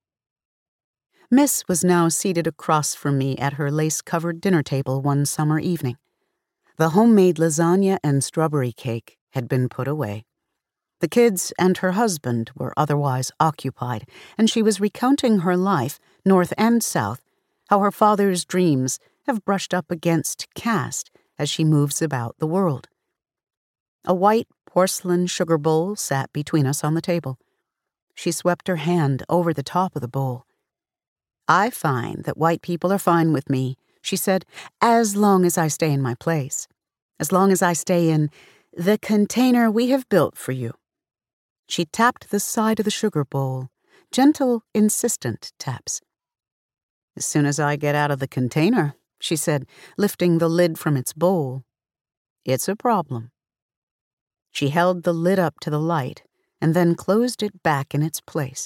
Miss was now seated across from me at her lace-covered dinner table one summer evening. The homemade lasagna and strawberry cake had been put away. The kids and her husband were otherwise occupied, and she was recounting her life, north and south, how her father's dreams have brushed up against caste as she moves about the world. A white porcelain sugar bowl sat between us on the table. She swept her hand over the top of the bowl. "I find that white people are fine with me," she said, "as long as I stay in my place, as long as I stay in the container we have built for you." She tapped the side of the sugar bowl, gentle, insistent taps. "As soon as I get out of the container," she said, lifting the lid from its bowl, "it's a problem." She held the lid up to the light and then closed it back in its place.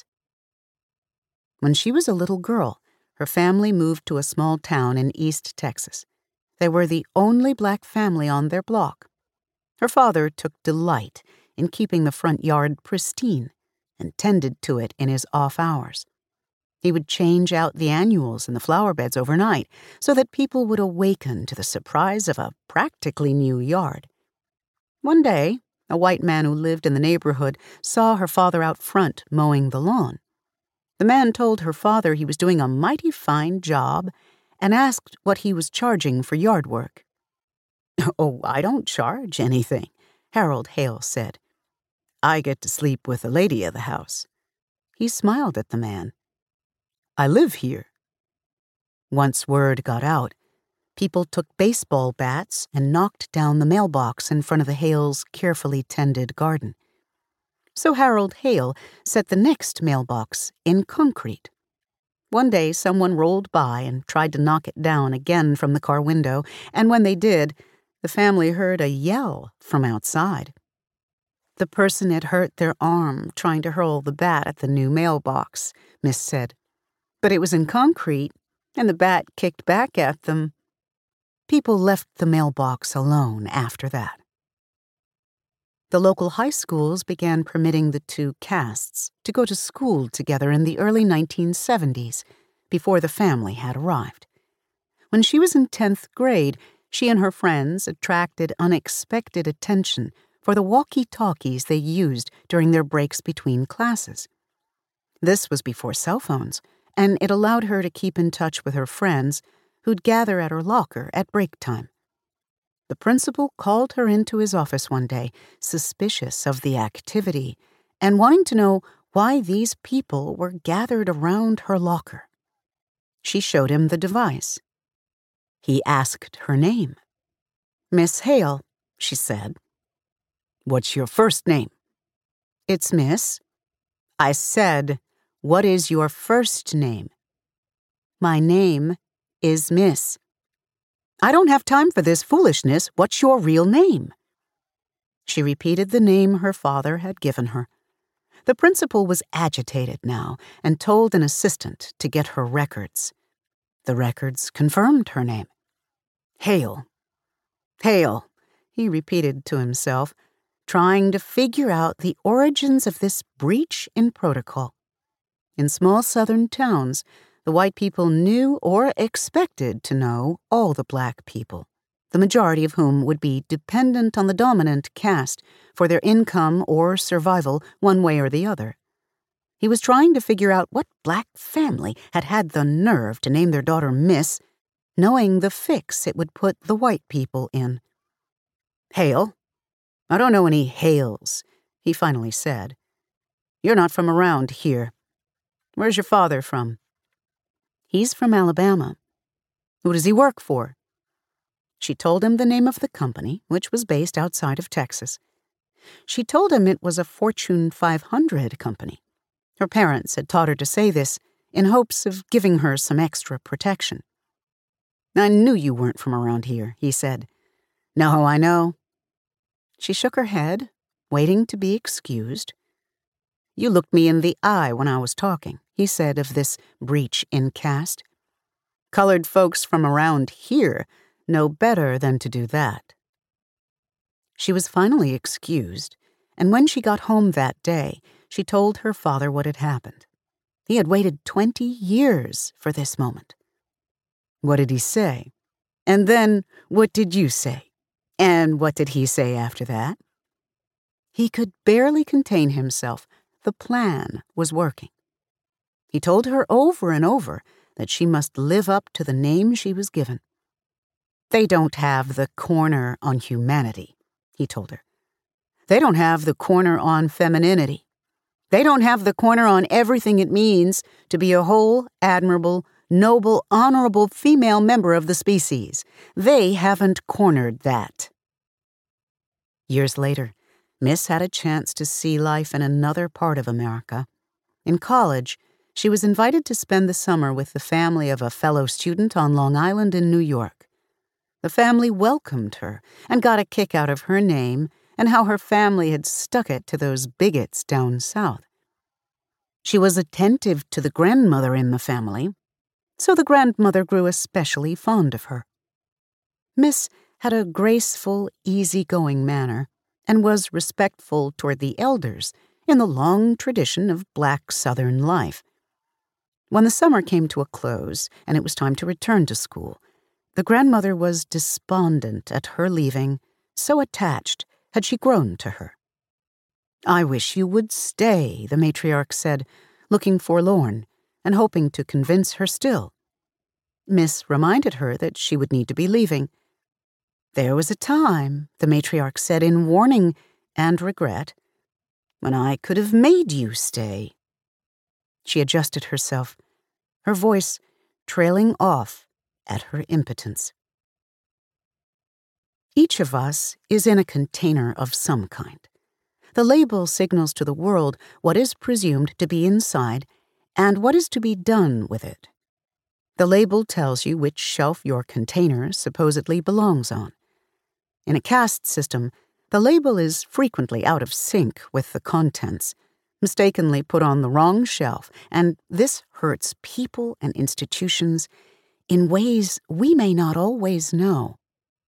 When she was a little girl, her family moved to a small town in East Texas. They were the only black family on their block. Her father took delight in keeping the front yard pristine and tended to it in his off hours. He would change out the annuals in the flower beds overnight so that people would awaken to the surprise of a practically new yard. One day, a white man who lived in the neighborhood saw her father out front mowing the lawn. The man told her father he was doing a mighty fine job and asked what he was charging for yard work. "Oh, I don't charge anything," Harold Hale said. I get to sleep with the lady of the house." He smiled at the man. "I live here." Once word got out, people took baseball bats and knocked down the mailbox in front of the Hales' carefully tended garden. So Harold Hale set the next mailbox in concrete. One day, someone rolled by and tried to knock it down again from the car window, and when they did, the family heard a yell from outside. The person had hurt their arm trying to hurl the bat at the new mailbox, Miss said. But it was in concrete, and the bat kicked back at them. People left the mailbox alone after that. The local high schools began permitting the two castes to go to school together in the early 1970s, before the family had arrived. When she was in 10th grade, she and her friends attracted unexpected attention for the walkie-talkies they used during their breaks between classes. This was before cell phones, and it allowed her to keep in touch with her friends who'd gather at her locker at break time. The principal called her into his office one day, suspicious of the activity, and wanting to know why these people were gathered around her locker. She showed him the device. He asked her name. "Miss Hale," she said. "What's your first name?" "It's Miss." "I said, what is your first name?" "My name is Miss." "I don't have time for this foolishness. What's your real name?" She repeated the name her father had given her. The principal was agitated now and told an assistant to get her records. The records confirmed her name. "Hale. Hale," he repeated to himself, trying to figure out the origins of this breach in protocol. In small southern towns, the white people knew or expected to know all the black people, the majority of whom would be dependent on the dominant caste for their income or survival one way or the other. He was trying to figure out what black family had had the nerve to name their daughter Miss, knowing the fix it would put the white people in. "Hale? I don't know any Hales," he finally said. "You're not from around here. Where's your father from?" "He's from Alabama." "Who does he work for?" She told him the name of the company, which was based outside of Texas. She told him it was a Fortune 500 company. Her parents had taught her to say this in hopes of giving her some extra protection. "I knew you weren't from around here," he said. "Know how I know?" She shook her head, waiting to be excused. "You looked me in the eye when I was talking," he said of this breach in caste. "Colored folks from around here know better than to do that." She was finally excused, and when she got home that day, she told her father what had happened. He had waited 20 years for this moment. "What did he say? And then, what did you say? And what did he say after that?" He could barely contain himself. The plan was working. He told her over and over that she must live up to the name she was given. "They don't have the corner on humanity," he told her. "They don't have the corner on femininity. They don't have the corner on everything it means to be a whole, admirable, noble, honorable female member of the species. They haven't cornered that." Years later, Miss had a chance to see life in another part of America. In college, she was invited to spend the summer with the family of a fellow student on Long Island in New York. The family welcomed her and got a kick out of her name and how her family had stuck it to those bigots down south. She was attentive to the grandmother in the family, so the grandmother grew especially fond of her. Miss had a graceful, easygoing manner and was respectful toward the elders in the long tradition of black Southern life. When the summer came to a close and it was time to return to school, the grandmother was despondent at her leaving, so attached had she grown to her. "I wish you would stay," the matriarch said, looking forlorn and hoping to convince her still. Miss reminded her that she would need to be leaving. "There was a time," the matriarch said in warning and regret, when I could have made you stay." She adjusted herself, her voice trailing off at her impotence. Each of us is in a container of some kind. The label signals to the world what is presumed to be inside and what is to be done with it. The label tells you which shelf your container supposedly belongs on. In a caste system, the label is frequently out of sync with the contents, mistakenly put on the wrong shelf, and this hurts people and institutions in ways we may not always know.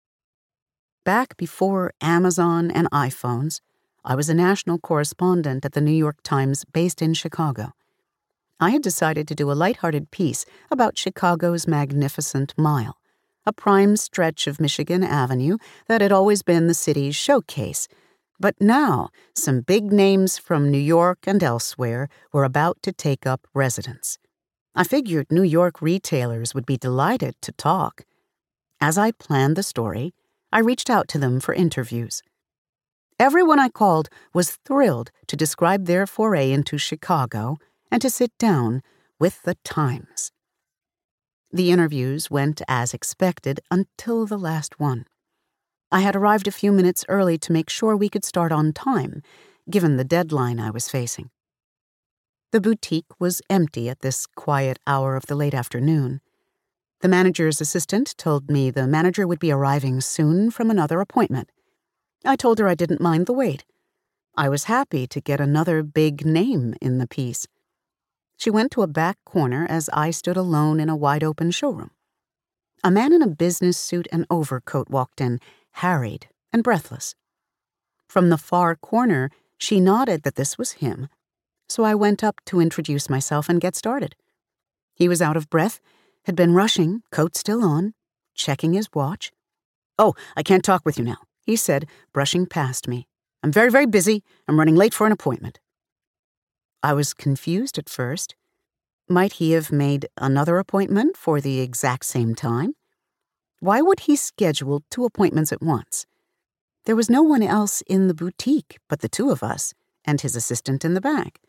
Back before Amazon and iPhones, I was a national correspondent at the New York Times based in Chicago. I had decided to do a lighthearted piece about Chicago's Magnificent Mile, a prime stretch of Michigan Avenue that had always been the city's showcase. But now, some big names from New York and elsewhere were about to take up residence. I figured New York retailers would be delighted to talk. As I planned the story, I reached out to them for interviews. Everyone I called was thrilled to describe their foray into Chicago and to sit down with the Times. The interviews went as expected until the last one. I had arrived a few minutes early to make sure we could start on time, given the deadline I was facing. The boutique was empty at this quiet hour of the late afternoon. The manager's assistant told me the manager would be arriving soon from another appointment. I told her I didn't mind the wait. I was happy to get another big name in the piece. She went to a back corner as I stood alone in a wide-open showroom. A man in a business suit and overcoat walked in, harried and breathless. From the far corner, she nodded that this was him, so I went up to introduce myself and get started. He was out of breath, had been rushing, coat still on, checking his watch. "Oh, I can't talk with you now," he said, brushing past me. "I'm very, very busy. I'm running late for an appointment." I was confused at first. Might he have made another appointment for the exact same time? Why would he schedule 2 appointments at once? There was no one else in the boutique but the 2 of us and his assistant in the back.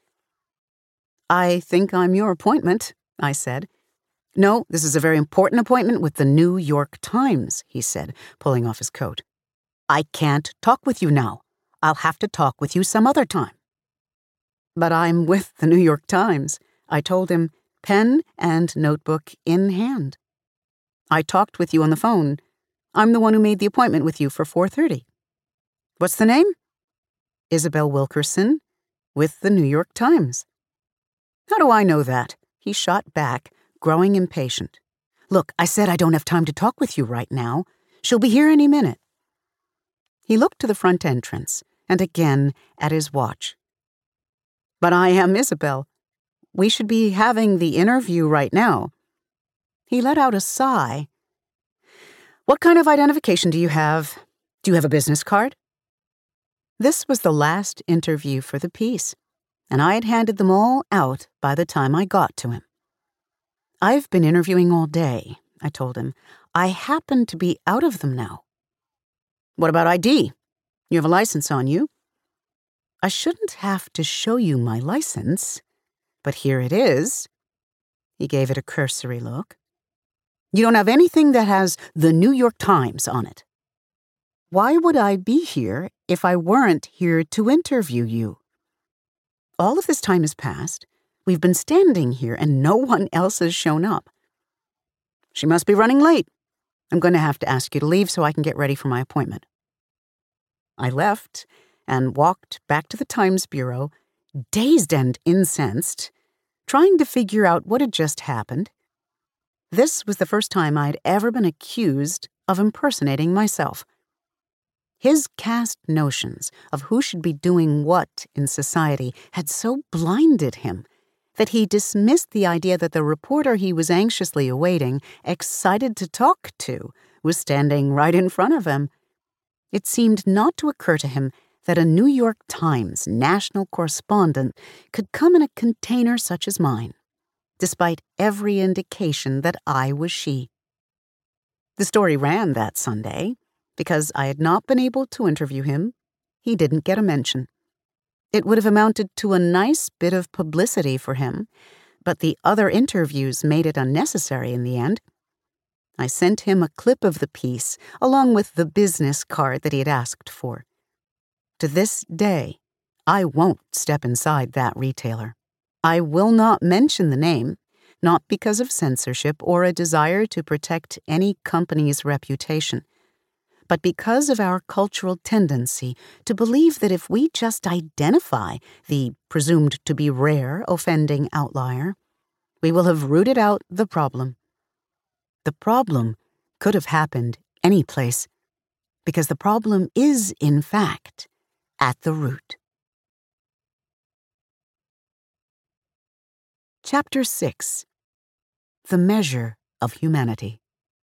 "I think I'm your appointment," I said. "No, this is a very important appointment with the New York Times," he said, pulling off his coat. "I can't talk with you now. I'll have to talk with you some other time." "But I'm with the New York Times," I told him, pen and notebook in hand. "I talked with you on the phone. I'm the one who made the appointment with you for 4:30. "What's the name?" "Isabel Wilkerson, with the New York Times." "How do I know that?" he shot back, growing impatient. "Look, I said I don't have time to talk with you right now. She'll be here any minute." He looked to the front entrance and again at his watch. "But I am Isabel. We should be having the interview right now." He let out a sigh. "What kind of identification do you have? Do you have a business card?" This was the last interview for the piece, and I had handed them all out by the time I got to him. "I've been interviewing all day," I told him. "I happen to be out of them now." "What about ID? You have a license on you?" "I shouldn't have to show you my license, but here it is." He gave it a cursory look. "You don't have anything that has the New York Times on it." "Why would I be here if I weren't here to interview you? All of this time has passed. We've been standing here and no one else has shown up." "She must be running late. I'm going to have to ask you to leave so I can get ready for my appointment." I left and walked back to the Times Bureau, dazed and incensed, trying to figure out what had just happened. This was the first time I'd ever been accused of impersonating myself. His caste notions of who should be doing what in society had so blinded him that he dismissed the idea that the reporter he was anxiously awaiting, excited to talk to, was standing right in front of him. It seemed not to occur to him that a New York Times national correspondent could come in a container such as mine, despite every indication that I was she. The story ran that Sunday. Because I had not been able to interview him, he didn't get a mention. It would have amounted to a nice bit of publicity for him, but the other interviews made it unnecessary in the end. I sent him a clip of the piece, along with the business card that he had asked for. To this day, I won't step inside that retailer. I will not mention the name, not because of censorship or a desire to protect any company's reputation, but because of our cultural tendency to believe that if we just identify the presumed to be rare offending outlier, we will have rooted out the problem. The problem could have happened any place, because the problem is, in fact, at the root. Chapter 6. The Measure of Humanity.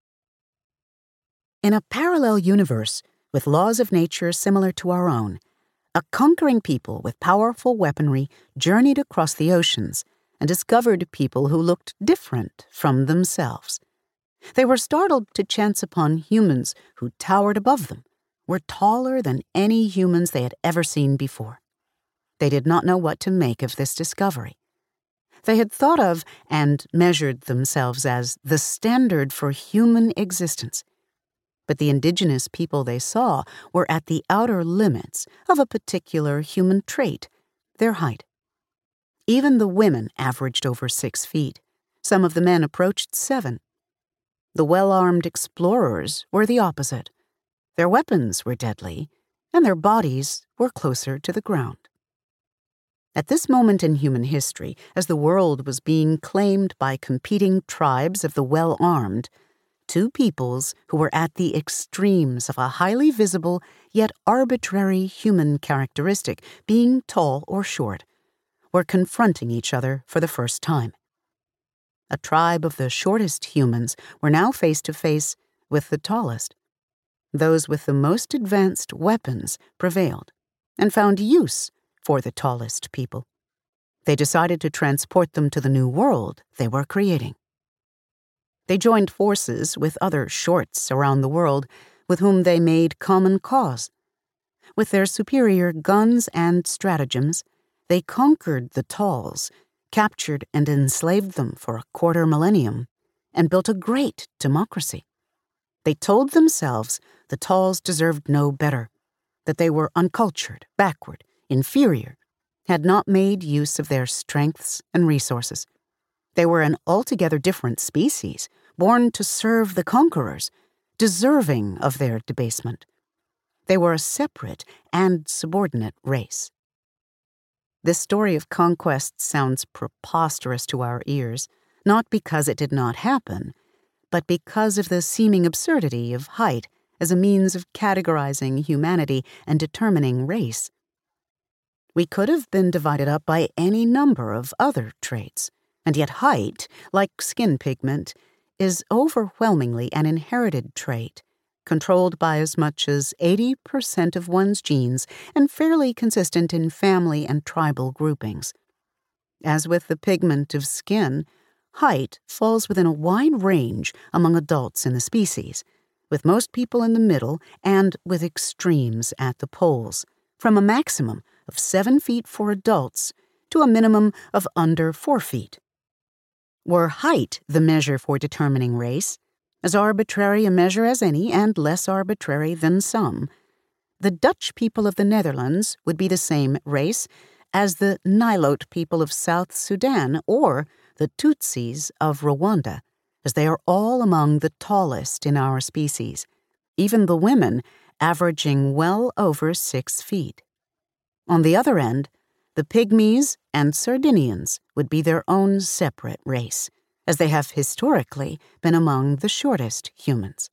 In a parallel universe, with laws of nature similar to our own, a conquering people with powerful weaponry journeyed across the oceans and discovered people who looked different from themselves. They were startled to chance upon humans who towered above them, were taller than any humans they had ever seen before. They did not know what to make of this discovery. They had thought of and measured themselves as the standard for human existence. But the indigenous people they saw were at the outer limits of a particular human trait, their height. Even the women averaged over 6 feet. Some of the men approached 7. The well-armed explorers were the opposite. Their weapons were deadly, and their bodies were closer to the ground. At this moment in human history, as the world was being claimed by competing tribes of the well-armed, 2 peoples who were at the extremes of a highly visible yet arbitrary human characteristic, being tall or short, were confronting each other for the first time. A tribe of the shortest humans were now face to face with the tallest. Those with the most advanced weapons prevailed and found use for the tallest people. They decided to transport them to the new world they were creating. They joined forces with other shorts around the world with whom they made common cause. With their superior guns and stratagems, they conquered the talls, captured and enslaved them for a 1/4 millennium, and built a great democracy. They told themselves the talls deserved no better, that they were uncultured, backward, inferior, had not made use of their strengths and resources. They were an altogether different species, born to serve the conquerors, deserving of their debasement. They were a separate and subordinate race. This story of conquest sounds preposterous to our ears, not because it did not happen, but because of the seeming absurdity of height as a means of categorizing humanity and determining race. We could have been divided up by any number of other traits, and yet height, like skin pigment, is overwhelmingly an inherited trait, controlled by as much as 80% of one's genes and fairly consistent in family and tribal groupings. As with the pigment of skin, height falls within a wide range among adults in the species, with most people in the middle and with extremes at the poles, from a maximum of 7 feet for adults to a minimum of under 4 feet. Were height the measure for determining race, as arbitrary a measure as any and less arbitrary than some, the Dutch people of the Netherlands would be the same race as the Nilote people of South Sudan or the Tutsis of Rwanda, as they are all among the tallest in our species, even the women averaging well over 6 feet. On the other end, the Pygmies and Sardinians would be their own separate race, as they have historically been among the shortest humans.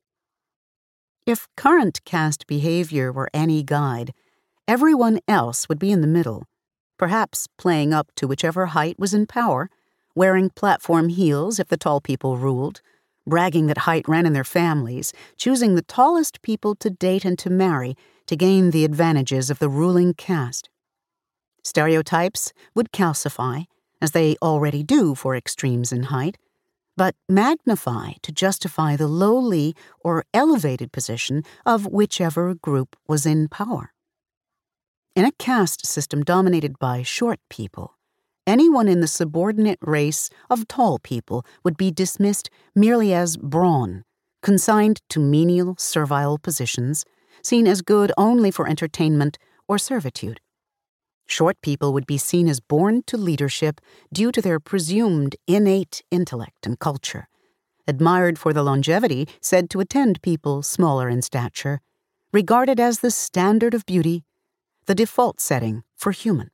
If current caste behavior were any guide, everyone else would be in the middle, perhaps playing up to whichever height was in power, wearing platform heels if the tall people ruled, bragging that height ran in their families, choosing the tallest people to date and to marry to gain the advantages of the ruling caste. Stereotypes would calcify, as they already do for extremes in height, but magnify to justify the lowly or elevated position of whichever group was in power. In a caste system dominated by short people, anyone in the subordinate race of tall people would be dismissed merely as brawn, consigned to menial, servile positions, seen as good only for entertainment or servitude. Short people would be seen as born to leadership due to their presumed innate intellect and culture, admired for the longevity said to attend people smaller in stature, regarded as the standard of beauty, the default setting for human.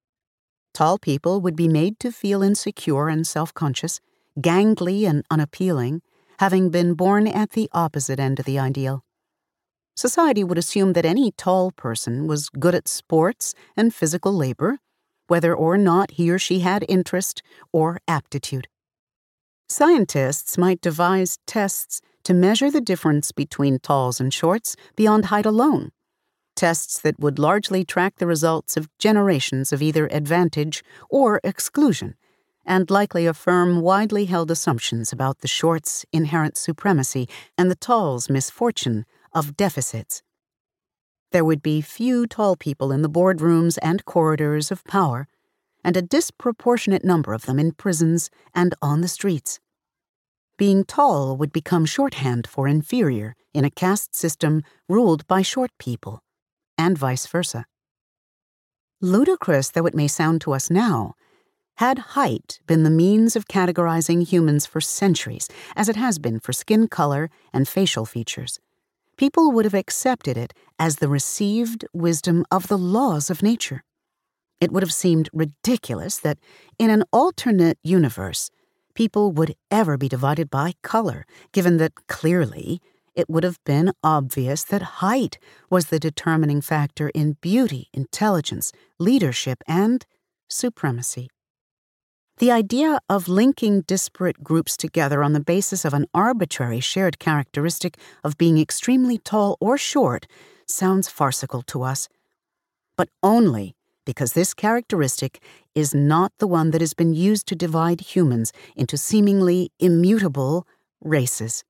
Tall people would be made to feel insecure and self-conscious, gangly and unappealing, having been born at the opposite end of the ideal. Society would assume that any tall person was good at sports and physical labor, whether or not he or she had interest or aptitude. Scientists might devise tests to measure the difference between talls and shorts beyond height alone, tests that would largely track the results of generations of either advantage or exclusion, and likely affirm widely held assumptions about the shorts' inherent supremacy and the talls' misfortune of deficits. There would be few tall people in the boardrooms and corridors of power, and a disproportionate number of them in prisons and on the streets. Being tall would become shorthand for inferior in a caste system ruled by short people, and vice versa. Ludicrous though it may sound to us now, had height been the means of categorizing humans for centuries, as it has been for skin color and facial features, people would have accepted it as the received wisdom of the laws of nature. It would have seemed ridiculous that in an alternate universe, people would ever be divided by color, given that clearly it would have been obvious that height was the determining factor in beauty, intelligence, leadership, and supremacy. The idea of linking disparate groups together on the basis of an arbitrary shared characteristic of being extremely tall or short sounds farcical to us, but only because this characteristic is not the one that has been used to divide humans into seemingly immutable races.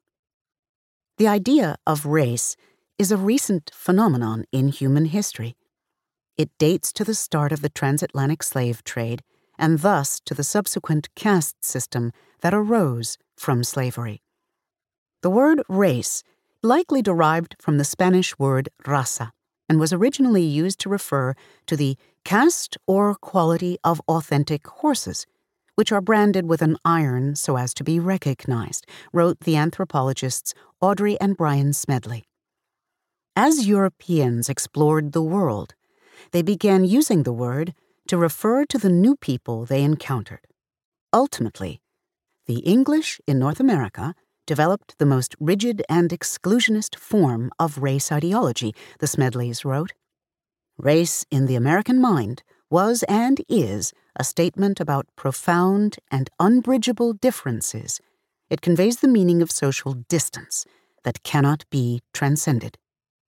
The idea of race is a recent phenomenon in human history. It dates to the start of the transatlantic slave trade, and thus to the subsequent caste system that arose from slavery. The word race likely derived from the Spanish word raza, and was originally used to refer to the caste or quality of authentic horses, which are branded with an iron so as to be recognized, wrote the anthropologists Audrey and Brian Smedley. As Europeans explored the world, they began using the word to refer to the new people they encountered. Ultimately, the English in North America developed the most rigid and exclusionist form of race ideology, the Smedleys wrote. Race in the American mind was and is a statement about profound and unbridgeable differences. It conveys the meaning of social distance that cannot be transcended.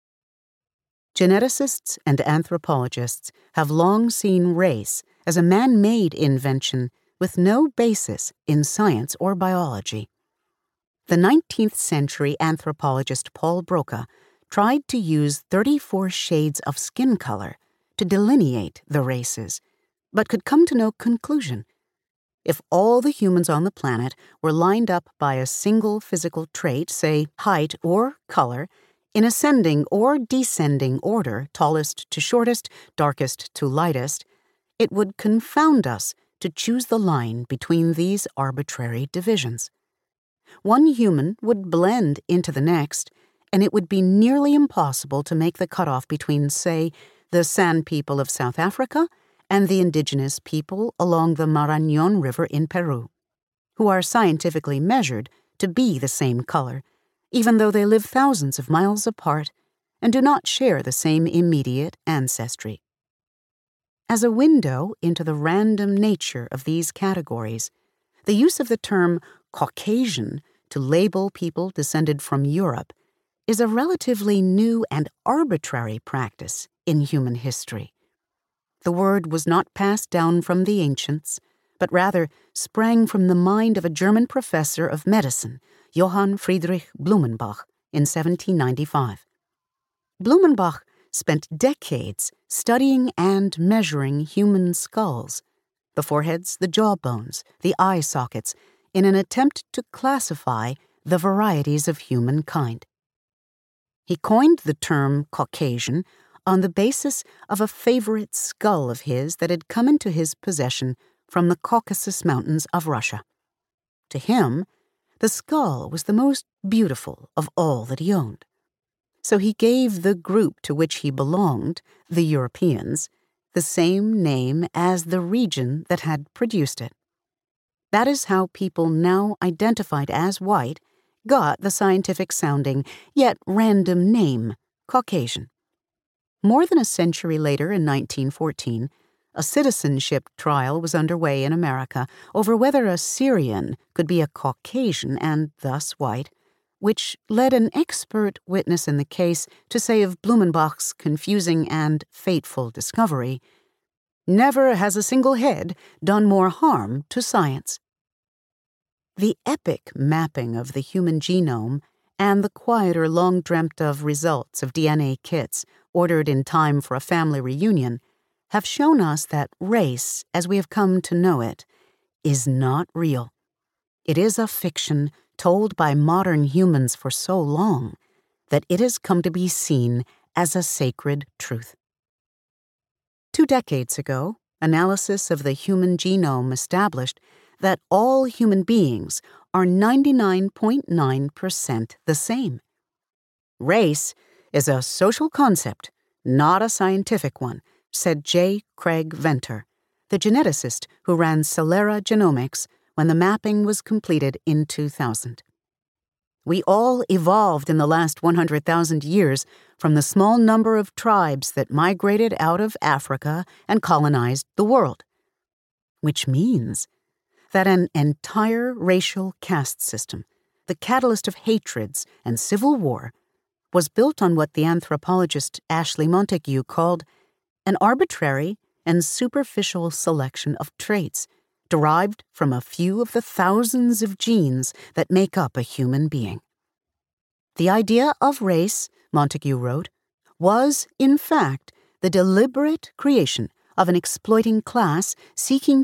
Geneticists and anthropologists have long seen race as a man-made invention with no basis in science or biology. The 19th century anthropologist Paul Broca tried to use 34 shades of skin color to delineate the races, but could come to no conclusion. If all the humans on the planet were lined up by a single physical trait, say height or color, in ascending or descending order, tallest to shortest, darkest to lightest, it would confound us to choose the line between these arbitrary divisions. One human would blend into the next, and it would be nearly impossible to make the cutoff between, say, the San people of South Africa and the indigenous people along the Marañón River in Peru, who are scientifically measured to be the same color, even though they live thousands of miles apart and do not share the same immediate ancestry. As a window into the random nature of these categories, the use of the term Caucasian to label people descended from Europe is a relatively new and arbitrary practice in human history. The word was not passed down from the ancients, but rather sprang from the mind of a German professor of medicine, Johann Friedrich Blumenbach, in 1795. Blumenbach spent decades studying and measuring human skulls, the foreheads, the jawbones, the eye sockets, in an attempt to classify the varieties of humankind. He coined the term Caucasian on the basis of a favorite skull of his that had come into his possession from the Caucasus Mountains of Russia. To him, the skull was the most beautiful of all that he owned. So he gave the group to which he belonged, the Europeans, the same name as the region that had produced it. That is how people now identified as white got the scientific-sounding, yet random name, Caucasian. More than a century later, in 1914, a citizenship trial was underway in America over whether a Syrian could be a Caucasian and thus white, which led an expert witness in the case to say of Blumenbach's confusing and fateful discovery, "Never has a single head done more harm to science." The epic mapping of the human genome and the quieter, long-dreamt-of results of DNA kits ordered in time for a family reunion have shown us that race, as we have come to know it, is not real. It is a fiction told by modern humans for so long that it has come to be seen as a sacred truth. 2 decades ago, analysis of the human genome established that all human beings are 99.9% the same. Race is a social concept, not a scientific one, said J. Craig Venter, the geneticist who ran Celera Genomics when the mapping was completed in 2000. We all evolved in the last 100,000 years from the small number of tribes that migrated out of Africa and colonized the world, which means that an entire racial caste system, the catalyst of hatreds and civil war, was built on what the anthropologist Ashley Montagu called an arbitrary and superficial selection of traits derived from a few of the thousands of genes that make up a human being. The idea of race, Montagu wrote, was, in fact, the deliberate creation of an exploiting class seeking